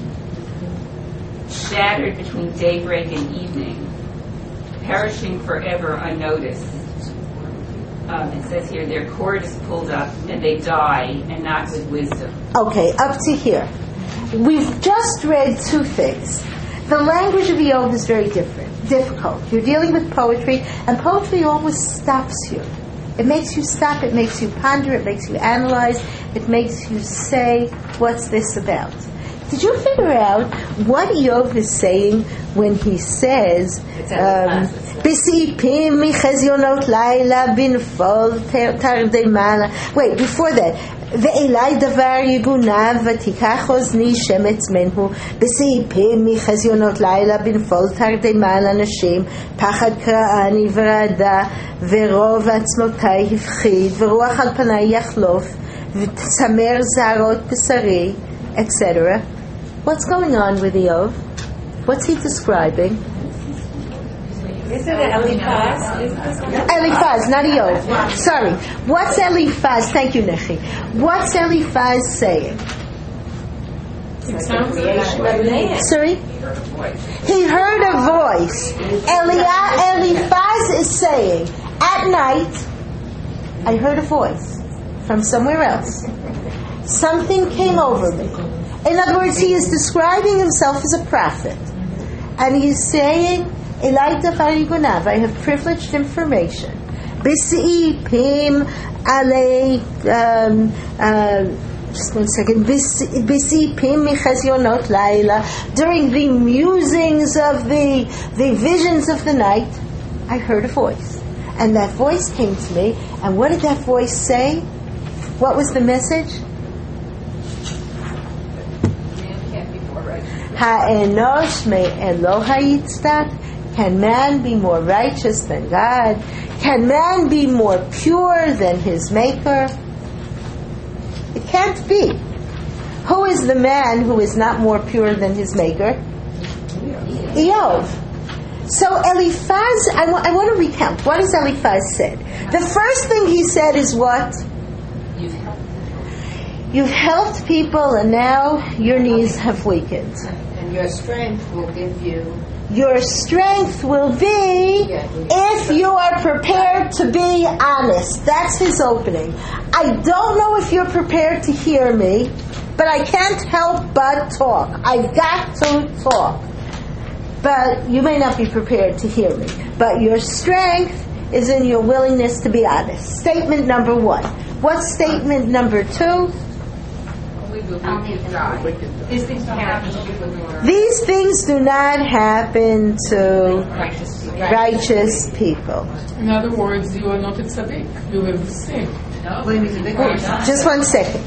Shattered between daybreak and evening, perishing forever unnoticed. It says here, their cord is pulled up and they die, and not with wisdom. Okay, up to here. We've just read two things. The language of Eov is very difficult. You're dealing with poetry, and poetry always stops you. It makes you stop, it makes you ponder, it makes you analyze, it makes you say, what's this about? Did you figure out what Iyov is saying when he says, "B'siipim michezionot laila binfol tardei mala"? Wait, before that, "Ve'elai davar yigunav v'tikach ozni shemetz menhu b'siipim michezionot laila binfol tardei mala nashim pachad kra'ani v'rada v'rov atzmotai hifchid v'ruach al panai yachlof v'tzamer zarot b'sari," etc. What's going on with Iyov? What's he describing? Isn't it Eliphaz? Eliphaz, not Iyov. Sorry. What's Eliphaz? Thank you, Nechi. What's Eliphaz saying? Sorry? He heard a voice. Eliphaz is saying, at night, I heard a voice from somewhere else. Something came over me. In other words, he is describing himself as a prophet. And he's saying, Elai davar yigunav, I have privileged information. B'siipim alei, just 1 second. B'siipim michezionot laila, during the musings of the visions of the night, I heard a voice. And that voice came to me. And what did that voice say? What was the message? Ha'enosh me'eloha yitzdak. Can man be more righteous than God? Can man be more pure than his maker? It can't be. Who is the man who is not more pure than his maker? Iyov. So Eliphaz, I want to recount. What has Eliphaz said? The first thing he said is what? You've helped people and now your knees have weakened. And your strength will give you. Your strength will be if you are prepared to be honest. That's his opening. I don't know if you're prepared to hear me, but I can't help but talk. I've got to talk. But you may not be prepared to hear me. But your strength is in your willingness to be honest. Statement number 1. What's statement number 2? These things do not happen to righteous people. In other words, you are not a tzaddik. You have sinned. Just 1 second.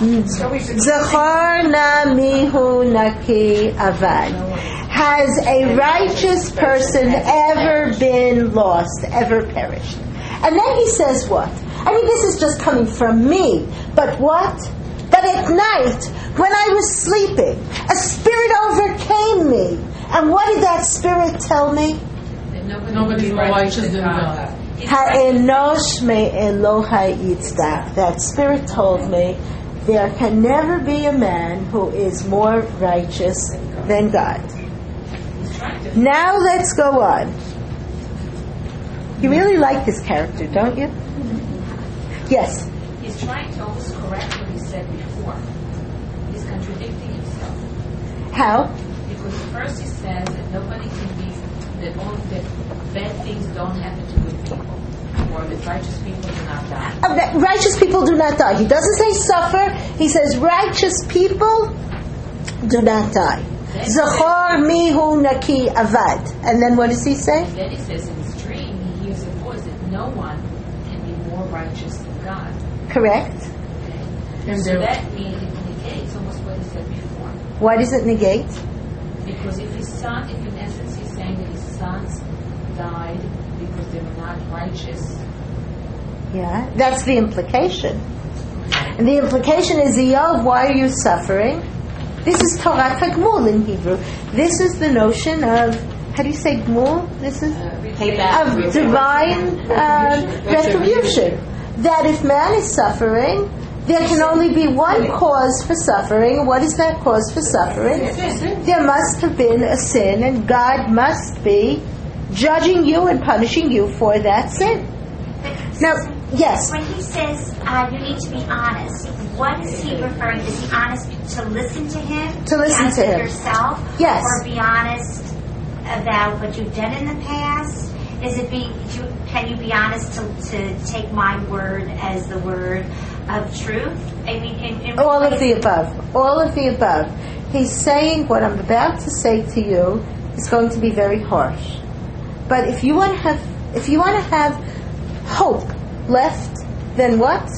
Zachar na mihu naki avad. Has a righteous person ever been lost, ever perished? And then he says what? I mean, this is just coming from me. But what? That at night, when I was sleeping, a spirit overcame me. And what did that spirit tell me? Nobody's more righteous than God. Ha'enosh me'eloha yitzdak. That spirit told me there can never be a man who is more righteous than God. Now let's go on. You really like this character, don't you? Yes. He's trying to almost correct what he said before. He's contradicting himself. How? Because first he says that nobody can be, that bad things don't happen to good people, or that righteous people do not die. That righteous people do not die. He doesn't say suffer. He says righteous people do not die. Zachor mihu naki avad. And then what does he say? Then he says in his dream he hears a voice that no one can be more righteous than God. Correct. Okay. So that means it negates almost what he said before. Why does it negate? Because if his son, if in essence he's saying that his sons died because they were not righteous. Yeah, that's the implication. And the implication is, Iyov, why are you suffering? This is Torah Gmul in Hebrew. This is the notion of, how do you say Gmul? This is of divine retribution. That if man is suffering, there can only be one cause for suffering. What is that cause for suffering? There must have been a sin, and God must be judging you and punishing you for that sin. Now, yes. When he says you need to be honest, what is he referring to? Is he honest to listen to him? To listen to him. Yourself? Yes. Or be honest about what you've done in the past? Is it can you be honest to take my word as the word of truth? I mean, all of the above. All of the above. He's saying what I'm about to say to you is going to be very harsh. But if you want to have hope left, then what?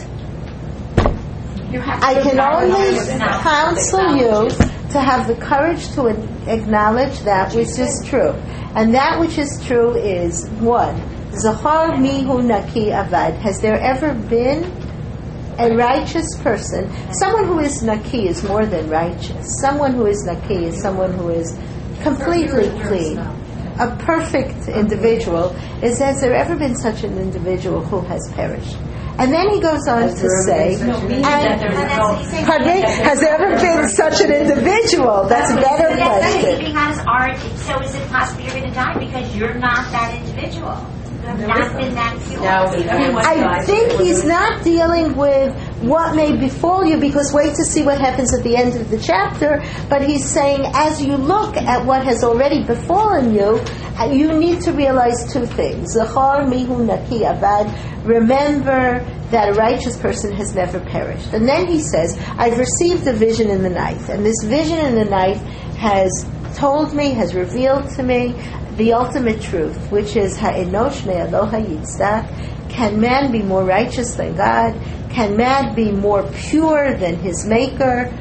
I can only counsel you to have the courage to acknowledge that which is true. And that which is true is, one, Zachar mihu naki avad. Has there ever been a righteous person? Someone who is naki is more than righteous. Someone who is naki is someone who is completely clean. A perfect individual is, has there ever been such an individual who has perished? And then he goes on to say, pardon me, has there ever been such an individual? That's a better question. Being honest, so is it possible you're going to die because you're not that individual? You have not been that pure. I think he's not dealing with what may befall you, because wait to see what happens at the end of the chapter, but he's saying as you look at what has already befallen you, you need to realize two things. Zachar mihu naki avad. Remember that a righteous person has never perished. And then he says, I've received a vision in the night, and this vision in the night has told me, has revealed to me the ultimate truth, which is ha'enosh me'aloha yitzdak. Can man be more righteous than God? Can man be more pure than his maker?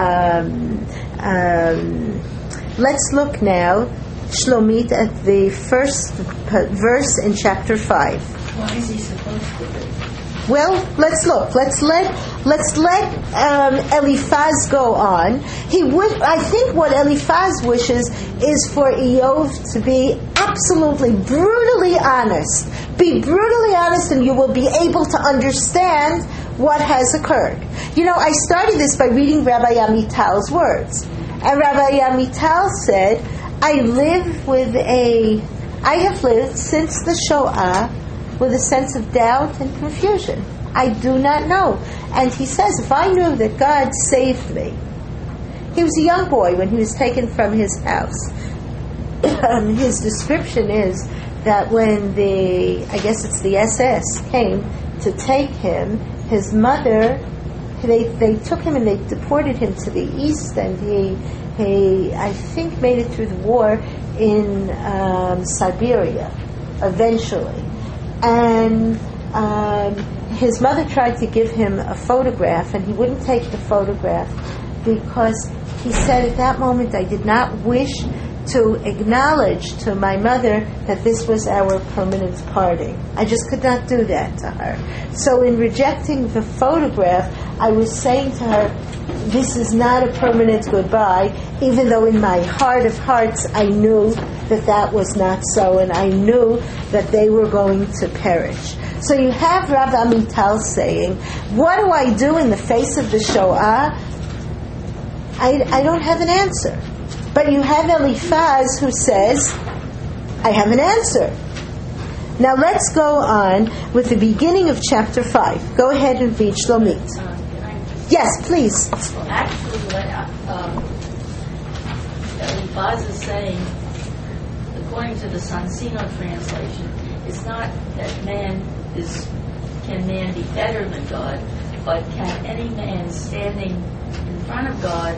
Let's look now, Shlomit, at the first verse in chapter 5. What is he supposed to do? Well, let's look. Let's let Eliphaz go on. I think what Eliphaz wishes is for Eov to be absolutely, brutally honest. Be brutally honest, and you will be able to understand what has occurred. You know, I started this by reading Rabbi Amital's words, and Rabbi Amital said, I have lived since the Shoah with a sense of doubt and confusion. I do not know. And he says, if I knew that God saved me. He was a young boy when he was taken from his house. His description is that when the SS came to take him, his mother, they took him and they deported him to the east, and he I think made it through the war in Siberia eventually. And his mother tried to give him a photograph, and he wouldn't take the photograph because he said, at that moment I did not wish to acknowledge to my mother that this was our permanent parting. I just could not do that to her. So in rejecting the photograph, I was saying to her, this is not a permanent goodbye, even though in my heart of hearts I knew that that was not so, and I knew that they were going to perish. So you have Rav Amital saying, what do I do in the face of the Shoah? I don't have an answer. But you have Eliphaz who says, I have an answer. Now let's go on with the beginning of chapter 5. Go ahead and read Shlomit. Yes, please. Actually, what Eliphaz is saying, according to the Sansino translation, it's not that can man be better than God, but can any man standing in front of God,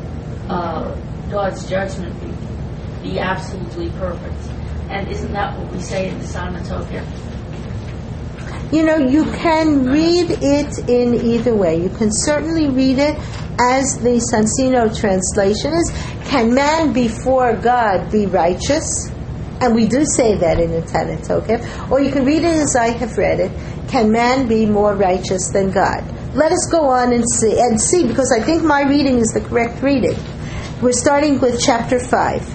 God's judgment be absolutely perfect? And isn't that what we say in the Simon Tokef? You know, you can read it in either way. You can certainly read it as the Sansino translation is, can man before God be righteous? And we do say that in the Tanit Tokef. Or you can read it as I have read it, can man be more righteous than God? Let us go on and see, because I think my reading is the correct reading. We're starting with chapter 5.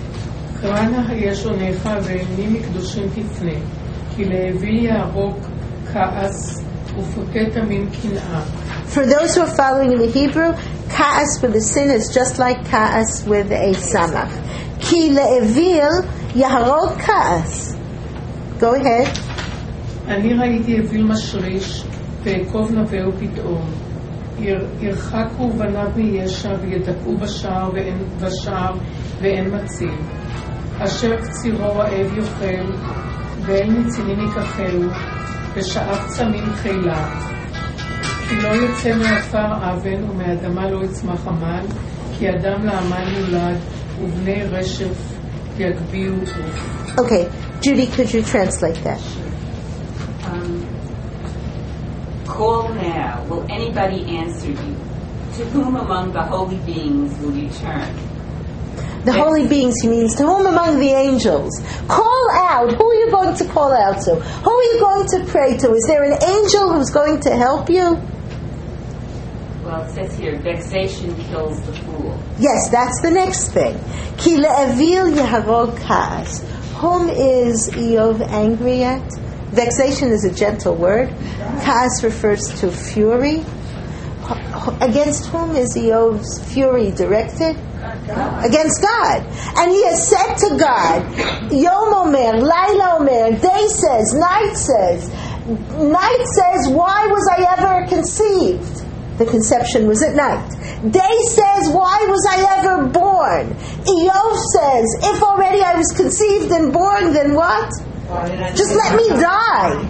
For those who are following in the Hebrew, ka'as with a sin is just like ka'as with a samach. Ki le'evil yaharog ka'as. Go ahead. אני ראיתי אוויל משריש ועקוב נבאו פתאום. ירחקו בניו מישע וידכאו בשער ואין מציל. אשר קצירו רעב יאכל ואין מצילים יקחהו ושאף צמים חילה. כי לא יצא מעפר אבן ומאדמה לא יצמח עמל, כי אדם לעמל יולד, ובני רשף יגביהו עוף. Okay, Judy, could you translate that? Call now. Will anybody answer you? To whom among the holy beings will you turn? The holy beings, he means, to whom among the angels? Call out. Who are you going to call out to? Who are you going to pray to? Is there an angel who's going to help you? Well, it says here, vexation kills the fool. Yes, that's the next thing. Ki le'evil yaharog ka'as. Whom is Eov angry at? Vexation is a gentle word. Ka'as refers to fury. Against whom is Eov's fury directed? Against God. And he has said to God, Yom Omer, Laila Omer, day says, night says, why was I ever conceived? The conception was at night. Day says, why was I ever born? Eov says, if already I was conceived and born, then what? Just let me die.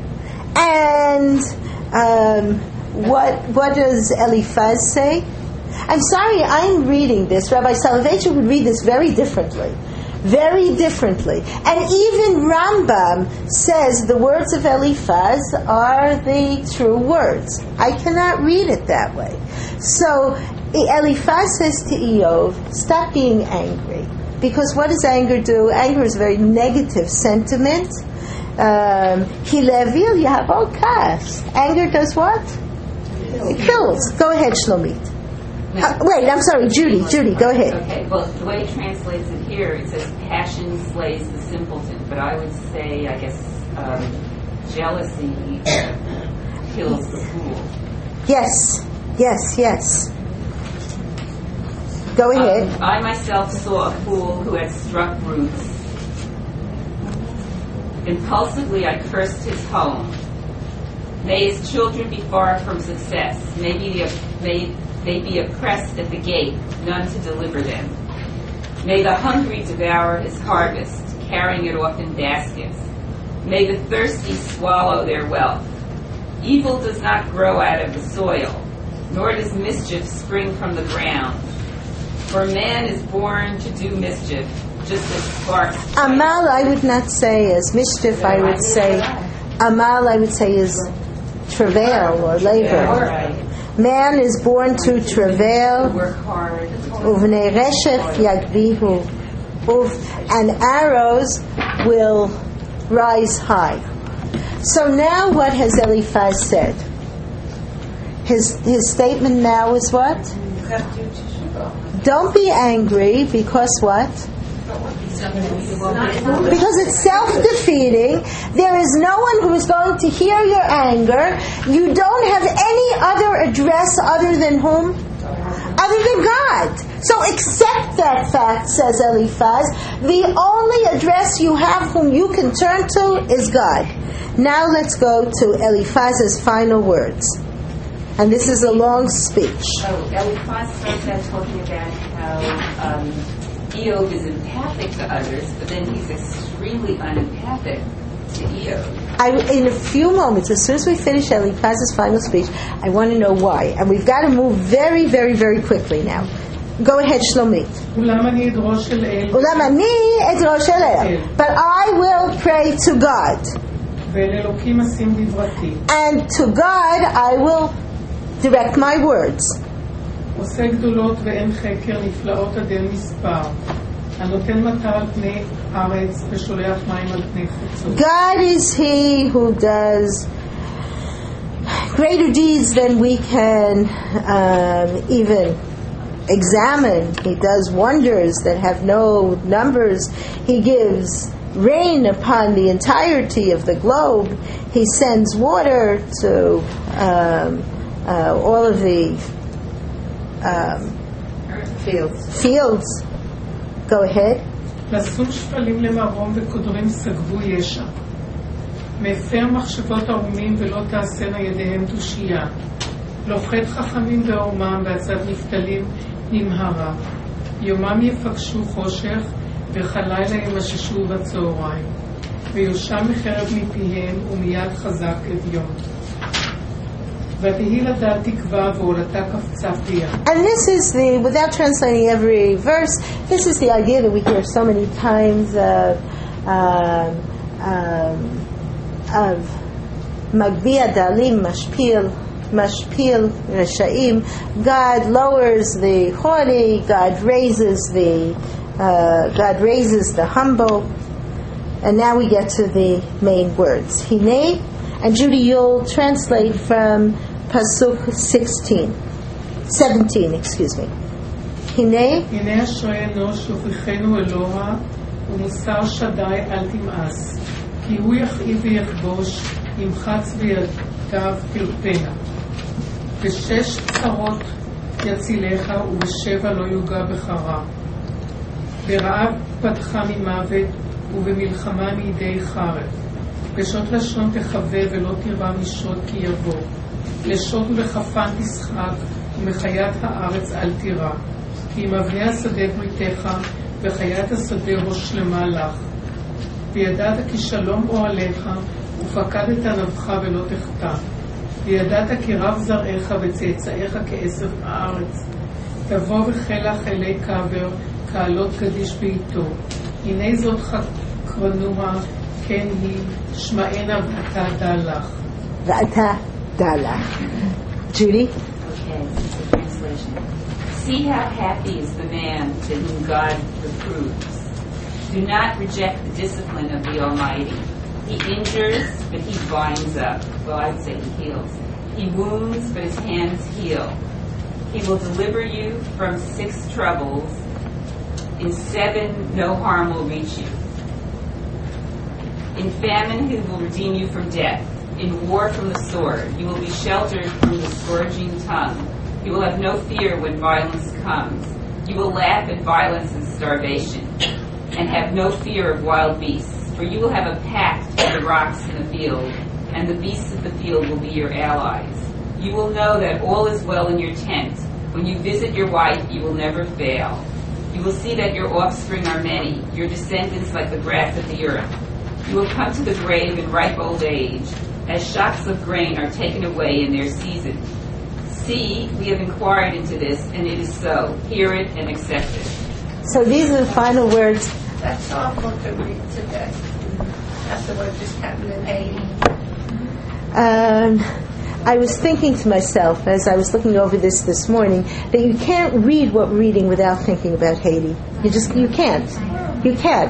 And what does Eliphaz say? I'm sorry, I'm reading this. Rabbi Soloveitchik would read this very differently. Very differently. And even Rambam says the words of Eliphaz are the true words. I cannot read it that way. So Eliphaz says to Eov, stop being angry. Because what does anger do? Anger is a very negative sentiment. Anger does what? It kills. Go ahead, Shlomit. Wait, I'm sorry, Judy, go ahead. Okay, well, the way it translates it here, it says passion slays the simpleton, but I would say, I guess, jealousy kills the fool. Yes. Go ahead. I myself saw a fool who had struck roots. Impulsively, I cursed his home. May his children be far from success. May they be oppressed at the gate, none to deliver them. May the hungry devour his harvest, carrying it off in baskets. May the thirsty swallow their wealth. Evil does not grow out of the soil, nor does mischief spring from the ground. For man is born to do mischief, just as sparks. Amal, I would not say as mischief. I would say Amal. I would say is travail or labor. Man is born to travail. Work hard. Uvnei reshef yagbihu. And arrows will rise high. So now, what has Eliphaz said? His statement now is what? Don't be angry, because what? Because it's self-defeating. There is no one who is going to hear your anger. You don't have any other address other than whom? Other than God. So accept that fact, says Eliphaz. The only address you have whom you can turn to is God. Now let's go to Eliphaz's final words. And this is a long speech. Eliphaz starts out talking about how Eov is empathic to others, but then he's extremely unempathic to Eov. In a few moments, as soon as we finish Eliphaz's final speech, I want to know why. And we've got to move very, very, very quickly now. Go ahead, Shlomit. Ulam ani edrosh el el. Ulam ani edrosh el el. But I will pray to God. ואל אלוקים אשים דברתי. And to God I will direct my words. עושה גדולות ואין חקר, נפלאות עד אין מספר. הנותן מטר על פני ארץ ושולח מים על פני חוצות. God is He who does greater deeds than we can even examine. He does wonders that have no numbers. He gives rain upon the entirety of the globe. He sends water to all of the fields. Go ahead. לשום שפלים למרום וקודרים סגבו ישע. מפר מחשבות ערומים ולא תעשנה ידיהם תושייה. לוחד חכמים בעורמם ועצת נפתלים נמהרה. יומם יפגשו חושך וכלילה ימששו בצהריים. ויושם מחרב מפיהם ומיד חזק אביון. ותהי לדעת תקווה ועולתה קפצה פיה. And this is the, without translating every verse, this is the idea that we hear so many times of Magbiya Dalim Mashpil Reshaim. God lowers the haughty, God raises the humble. And now we get to the main words. Hine, and Judy, you'll translate from Pasuk 17, Hine. הנה אשרי אנוש ובריחנו אלוה ומוסר שדי אל תמאס כי הוא יכאיב ויכבוש ימחץ בידיו תרפנה בשש צרות יצילך ובשבע לא יוגע בחרה ברעב פתחה ממוות ובמלחמה מידי חרב בשעות לשון תחווה ולא תירא משעות כי יבוא לשעות ולחפן תשחק ומחיית הארץ אל תירא כי עם אבני השדה בריתך וחיית השדה הושלמה לך וידעת כי שלום אוהליך ופקדת נבך ולא תחטא וידעת כי רב זרעך וצאצאיך כעשב הארץ תבוא וחילך אלי קבר כעלות גדיש בעיתו הנה זאת חקרנוה כן היא שמענה ואתה דע לך ואתה דע לך. Judy? Okay, this is the translation. See how happy is the man to whom God reproves. Do not reject the discipline of the Almighty. He injures, but he binds up. Well, I'd say he heals. He wounds, but his hands heal. He will deliver you from 6 troubles. In 7, no harm will reach you. In famine, he will redeem you from death. In war, from the sword. You will be sheltered from the scourging tongue. You will have no fear when violence comes. You will laugh at violence and starvation, and have no fear of wild beasts. For you will have a pact with the rocks in the field, and the beasts of the field will be your allies. You will know that all is well in your tent. When you visit your wife, you will never fail. You will see that your offspring are many, your descendants like the grass of the earth. You will come to the grave in ripe old age, as shocks of grain are taken away in their season. See, we have inquired into this, and it is so. Hear it and accept it. So these are the final words. That's awful to read today. After what just happened in Haiti. I was thinking to myself as I was looking over this morning that you can't read what we're reading without thinking about Haiti. You can't. You can't.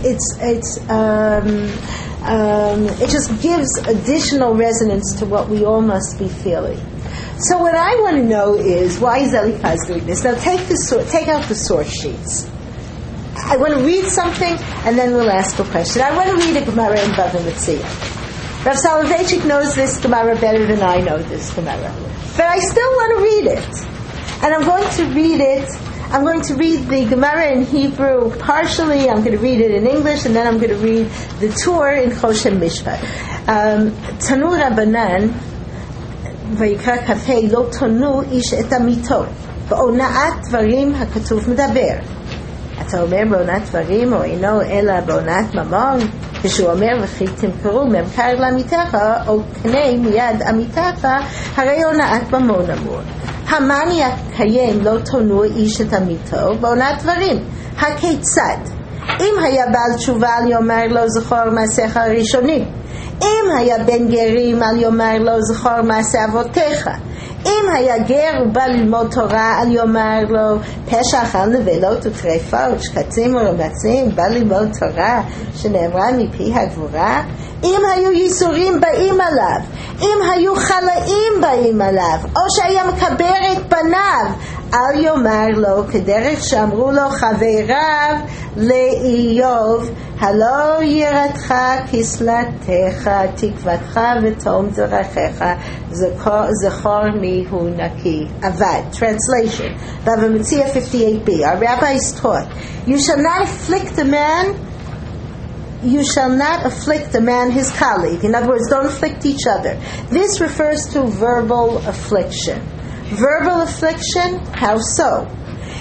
It just gives additional resonance to what we all must be feeling. So what I want to know is, why is Eliphaz doing this? Now take out the source sheets. I want to read something, and then we'll ask a question. I want to read a Gemara in Bava Metzia. Rav Soloveitchik knows this Gemara better than I know this Gemara. But I still want to read it. And I'm going to read it. I'm going to read the Gemara in Hebrew partially. I'm going to read it in English, and then I'm going to read the Torah in Choshen Mishpat. Tanu Rabbanan, ויקרא כ"ה לא תונו איש את עמיתו בהונאת דברים הכתוב מדבר. אתה אומר בהונאת דברים או אינו אלא בהונאת ממון, כשהוא אומר וכי תמכרו ממכר לעמיתך או קנה מיד עמיתך, הרי הונאת ממון אמור. המן יקיים לא תונו איש את עמיתו בהונאת דברים. הכיצד? אם היה בעל תשובה על יאמר לו זכור מעשיך הראשונים, אם היה בן גרים על יאמר לו זכור מעשה אבותיך, אם היה גר ובא ללמוד תורה על יאמר לו פשע אכל נבלות וטרפות שקצים ורבצים, בא ללמוד תורה שנאמרה מפי הגבורה, אם היו ייסורים באים עליו, אם היו חלאים באים עליו, או שהיה מקבר את בניו, אל יאמר לו כדרך שאמרו לו חבריו לאיוב, הלא ירתך כסלתך תקוותך ותום דרכיך, זכור מיהו נקי. Avad. Translation. Bava Metzia 58b. Our rabbis taught, you shall not afflict a man his colleague. In other words, don't afflict each other. This refers to verbal affliction. Verbal affliction, how so?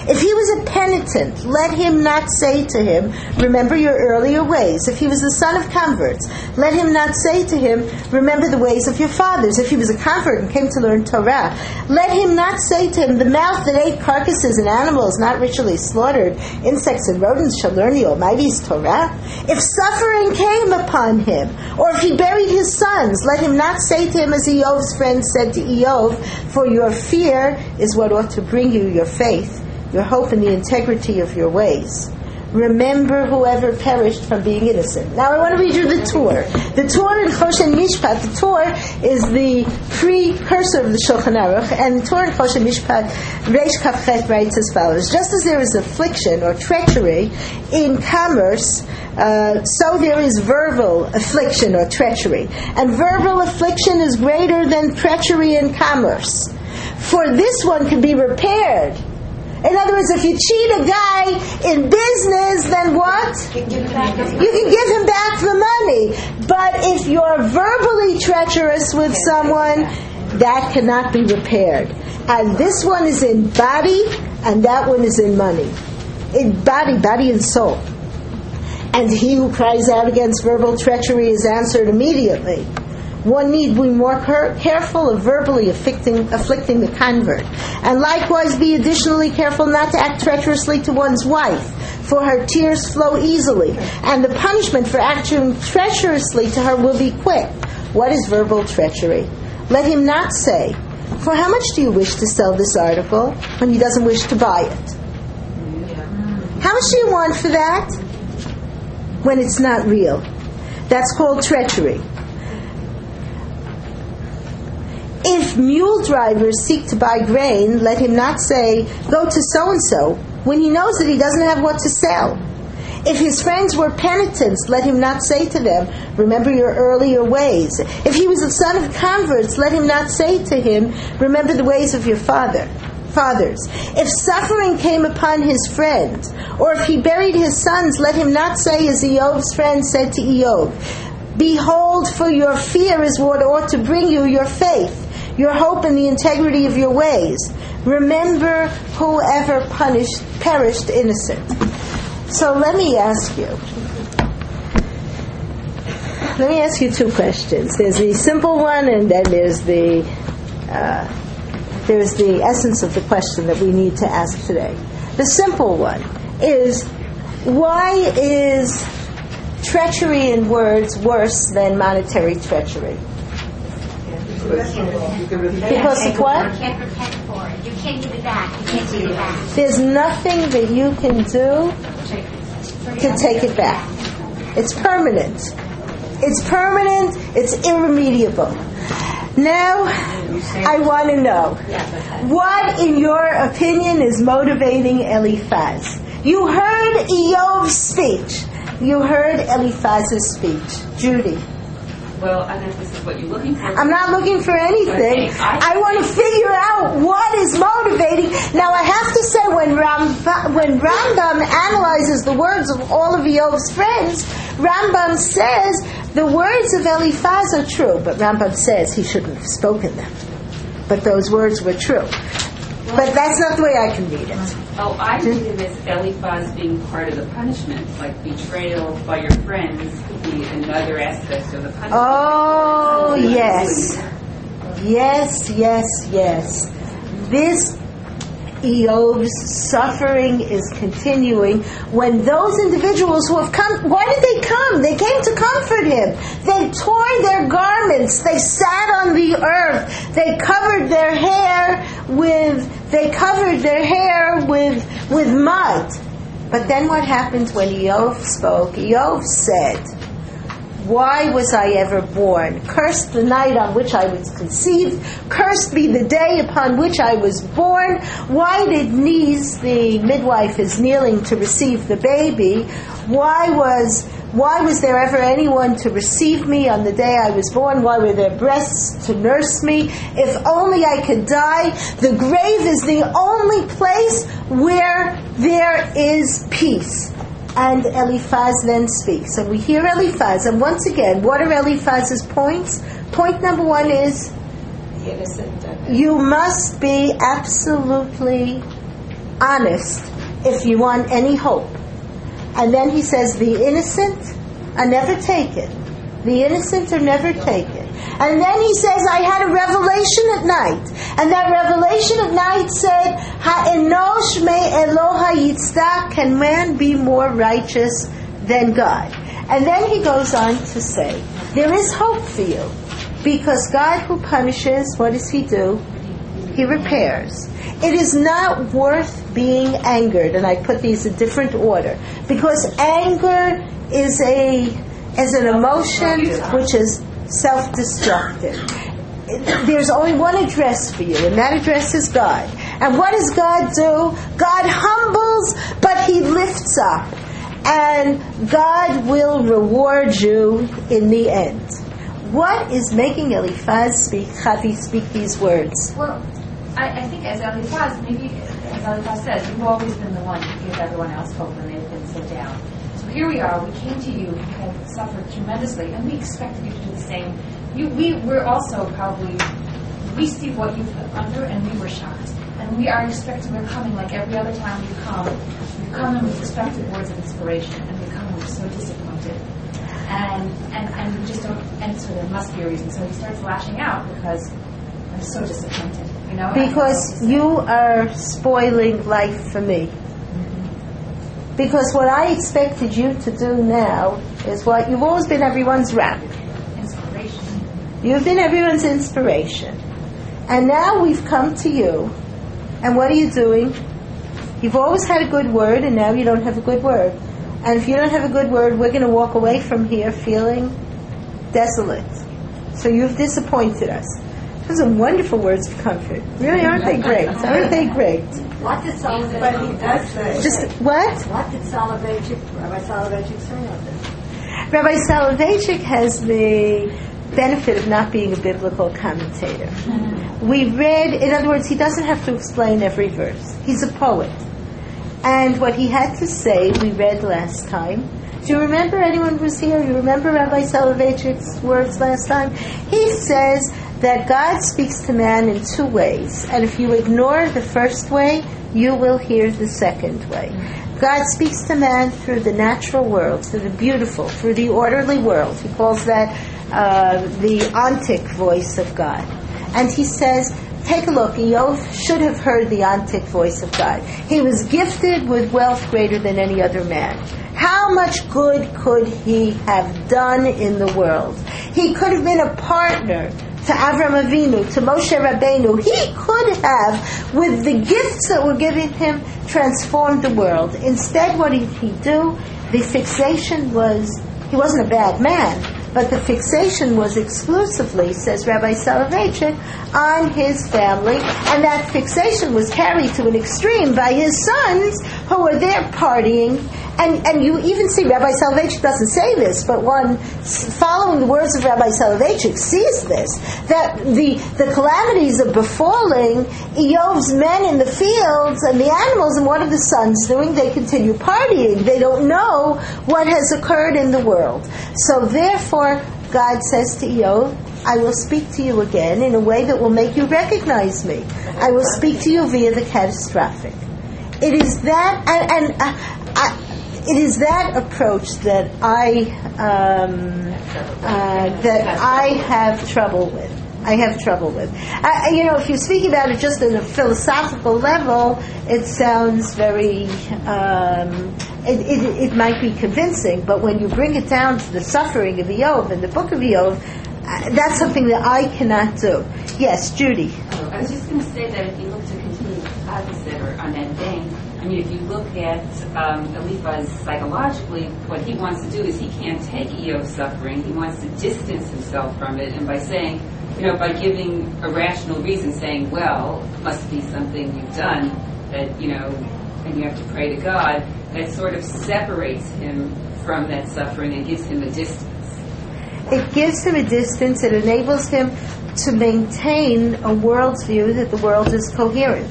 If he was a penitent, let him not say to him, remember your earlier ways. If he was the son of converts, let him not say to him, remember the ways of your fathers. If he was a convert and came to learn Torah, let him not say to him, the mouth that ate carcasses and animals not ritually slaughtered, insects and rodents shall learn the Almighty's Torah. If suffering came upon him, or if he buried his sons, let him not say to him as Eov's friend said to Eov, for your fear is what ought to bring you your faith, your hope in the integrity of your ways. Remember whoever perished from being innocent. Now I want to read you the Torah. The Torah in Choshen Mishpat, the Torah is the precursor of the Shulchan Aruch, and the Torah in Choshen Mishpat, Reish Kafchet writes as follows: just as there is affliction or treachery in commerce, so there is verbal affliction or treachery. And verbal affliction is greater than treachery in commerce. For this one can be repaired. In other words, if you cheat a guy in business, then what? You can give him back the money. But if you're verbally treacherous with someone, that cannot be repaired. And this one is in body, and that one is in money. In body and soul. And he who cries out against verbal treachery is answered immediately. One need be more careful of verbally afflicting the convert. And likewise be additionally careful not to act treacherously to one's wife, for her tears flow easily. And the punishment for acting treacherously to her will be quick. What is verbal treachery? Let him not say, for how much do you wish to sell this article, when he doesn't wish to buy it? How much do you want for that? When it's not real. That's called treachery. If mule drivers seek to buy grain, let him not say, go to so-and-so, when he knows that he doesn't have what to sell. If his friends were penitents, let him not say to them, remember your earlier ways. If he was a son of converts, let him not say to him, remember the ways of your fathers. If suffering came upon his friend, or if he buried his sons, let him not say as Eov's friend said to Eov, behold, for your fear is what ought to bring you your faith, your hope in the integrity of your ways. Remember whoever perished innocent. So let me ask you two questions. There's the simple one, and then there's the essence of the question that we need to ask today. The simple one is, why is treachery in words worse than monetary treachery? Because of what? You can't repent for it. You can't give it back. You can't take it back. There's nothing that you can do to take it back. It's permanent. It's permanent. It's irremediable. Now, I want to know, what, in your opinion, is motivating Eliphaz? You heard Eov's speech. You heard Eliphaz's speech. Judy. Well, I don't know if this is what you're looking for. I'm not looking for anything. Okay, I want to figure out what is motivating. Now, I have to say, when Rambam analyzes the words of all of Eov's friends, Rambam says the words of Eliphaz are true, but Rambam says he shouldn't have spoken them. But those words were true. But that's not the way I can read it. Oh, I read it as Eliphaz being part of the punishment, like betrayal by your friends could be another aspect of the punishment. Oh, yes. Yes. This Eov's suffering is continuing when those individuals who have come, why did they come? They came to comfort him. They tore their garments. They sat on the earth. They covered their hair with mud. But then what happened when Eov spoke? Eov said, why was I ever born? Cursed the night on which I was conceived. Cursed be the day upon which I was born. Why did Niz, the midwife, is kneeling to receive the baby? Why was there ever anyone to receive me on the day I was born? Why were there breasts to nurse me? If only I could die. The grave is the only place where there is peace. And Eliphaz then speaks. And we hear Eliphaz. And once again, what are Eliphaz's points? Point number one is, you must be absolutely honest if you want any hope. And then he says, the innocent are never taken. The innocent are never taken. And then he says, I had a revelation at night. And that revelation at night said, Ha'enosh me Eloha yitzdak, can man be more righteous than God? And then he goes on to say, there is hope for you. Because God who punishes, what does he do? He repairs. It is not worth being angered, and I put these in different order, because anger is an emotion which is self-destructive. There's only one address for you, and that address is God. And what does God do? God humbles, but he lifts up. And God will reward you in the end. What is making Eliphaz speak these words? Well, I think as Eliphaz, maybe as Eliphaz says, you've always been the one to give everyone else hope when they've been so down. So here we are, we came to you, you have suffered tremendously, and we expected you to do the same. We're also probably, we see what you've put under, and we were shocked. And we are expecting, we're coming like every other time you come in with expected words of inspiration, and we come and we're so disappointed. And we just don't, and so there must be a reason. So he starts lashing out because I'm so disappointed. You know? Because you are spoiling life for me. Because what I expected you to do now is what you've always been everyone's rap. Inspiration. You've been everyone's inspiration. And now we've come to you. And what are you doing? You've always had a good word, and now you don't have a good word. And if you don't have a good word, we're going to walk away from here feeling desolate. So you've disappointed us. Those are wonderful words of comfort. Really, aren't they great? Aren't they great? What did Soloveitchik But he does say. Just what? What did Rabbi Soloveitchik say of this? Rabbi Soloveitchik has the benefit of not being a biblical commentator. We read, in other words, he doesn't have to explain every verse. He's a poet. And what he had to say, we read last time. Do you remember, anyone who was here? You remember Rabbi Soloveitchik's words last time? He says that God speaks to man in two ways. And if you ignore the first way, you will hear the second way. God speaks to man through the natural world, through the beautiful, through the orderly world. He calls that the ontic voice of God. And he says, take a look, Eov should have heard the ontic voice of God. He was gifted with wealth greater than any other man. How much good could he have done in the world? He could have been a partner to Avram Avinu, to Moshe Rabbeinu. He could have, with the gifts that were given him, transformed the world. Instead, what did he do? The fixation was, he wasn't a bad man, but the fixation was exclusively, says Rabbi Soloveitchik, on his family, and that fixation was carried to an extreme by his sons, who were there partying. And you even see, Rabbi Soloveitchik doesn't say this, but one following the words of Rabbi Soloveitchik sees this, that the calamities are befalling Eov's men in the fields and the animals, and what are the sons doing? They continue partying. They don't know what has occurred in the world. So therefore, God says to Eov, I will speak to you again in a way that will make you recognize me. I will speak to you via the catastrophic. It is that, it is that approach that I have trouble with. I have trouble with. If you speak about it just on a philosophical level, it sounds very. It might be convincing, but when you bring it down to the suffering of Eov and the book of Eov, that's something that I cannot do. Yes, Judy. I was just going to say that if you look to continue opposite or on that vein, I mean, if you look at Eliphaz psychologically, what he wants to do is he can't take Eov's suffering. He wants to distance himself from it, and by saying, by giving a rational reason, saying, well, it must be something you've done that, and you have to pray to God, that sort of separates him from that suffering and gives him a distance. It gives him a distance. It enables him to maintain a world's view that the world is coherent.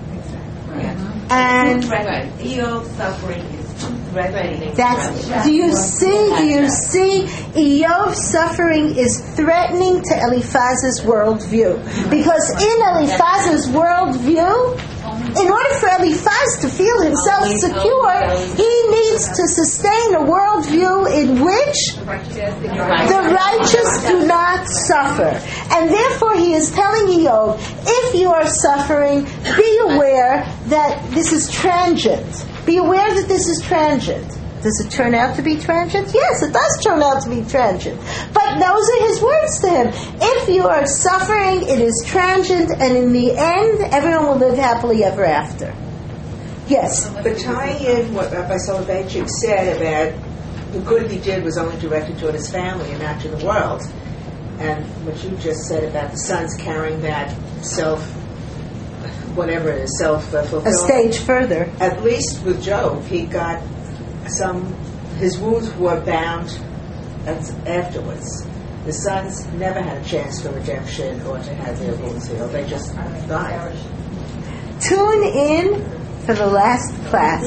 And Eov's suffering is too threatening. Do you see? Eov's suffering is threatening to Eliphaz's worldview, because in Eliphaz's worldview, In order for Eliphaz to feel himself secure, he needs to sustain a worldview in which the righteous do not suffer. And therefore he is telling Eov, if you are suffering, be aware that this is transient. Be aware that this is transient. Does it turn out to be transient? Yes, it does turn out to be transient. But those are his words to him. If you are suffering, it is transient, and in the end, everyone will live happily ever after. Yes? But tying in what Rabbi Soloveitchik said about the good he did was only directed toward his family and not to the world, and what you just said about the sons carrying that whatever it is, self-fulfillment. A stage further. At least with Job, he got his wounds were bound afterwards. The sons never had a chance for redemption or to have their wounds healed. They just died. Tune in for the last class.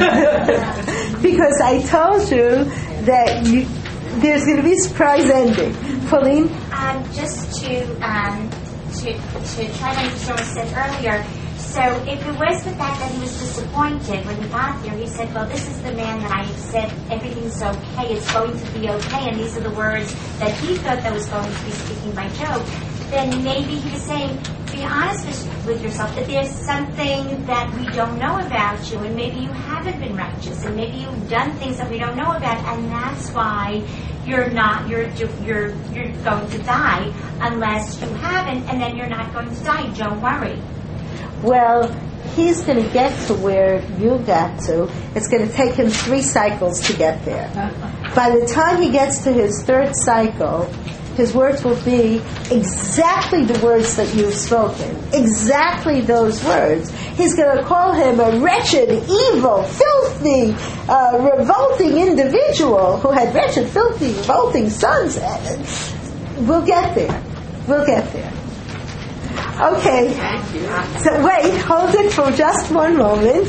Because I told you that there's going to be a surprise ending. Pauline? Just to try to understand what I said earlier. So if it was the fact that he was disappointed when he got there, he said, well, this is the man that I said everything's okay, it's going to be okay, and these are the words that he thought that was going to be speaking by Job, then maybe he was saying, be honest with yourself, that there's something that we don't know about you, and maybe you haven't been righteous, and maybe you've done things that we don't know about, and that's why you're going to die unless you haven't, and then you're not going to die. Don't worry. Well, he's going to get to where you got to. It's going to take him 3 cycles to get there. By the time he gets to his 3rd cycle, his words will be exactly the words that you've spoken. Exactly those words. He's going to call him a wretched, evil, filthy, revolting individual who had wretched, filthy, revolting sons. We'll get there. We'll get there. Okay, so wait, hold it for just one moment.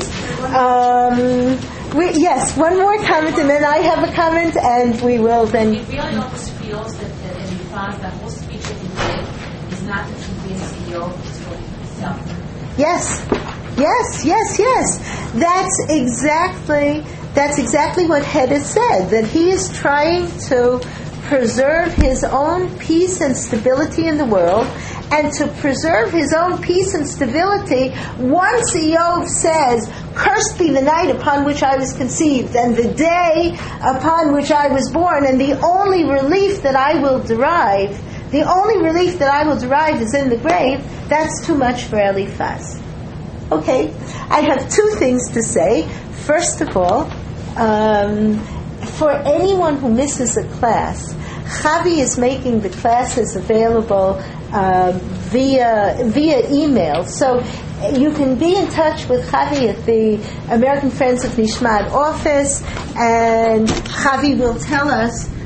Yes, one more comment, and then I have a comment, and we will then... He really almost feels that Eliphaz, that whole speech that he did, is not to convince Eov, it's for himself. Yes. That's exactly what Hedda said, that he is trying to preserve his own peace and stability in the world, and to preserve his own peace and stability, once Eov says, cursed be the night upon which I was conceived, and the day upon which I was born, and the only relief that I will derive is in the grave, that's too much for Eliphaz. Okay, I have 2 things to say. First of all, for anyone who misses a class, Chavi is making the classes available via email. So you can be in touch with Chavi at the American Friends of Nishmat office, and Chavi will tell us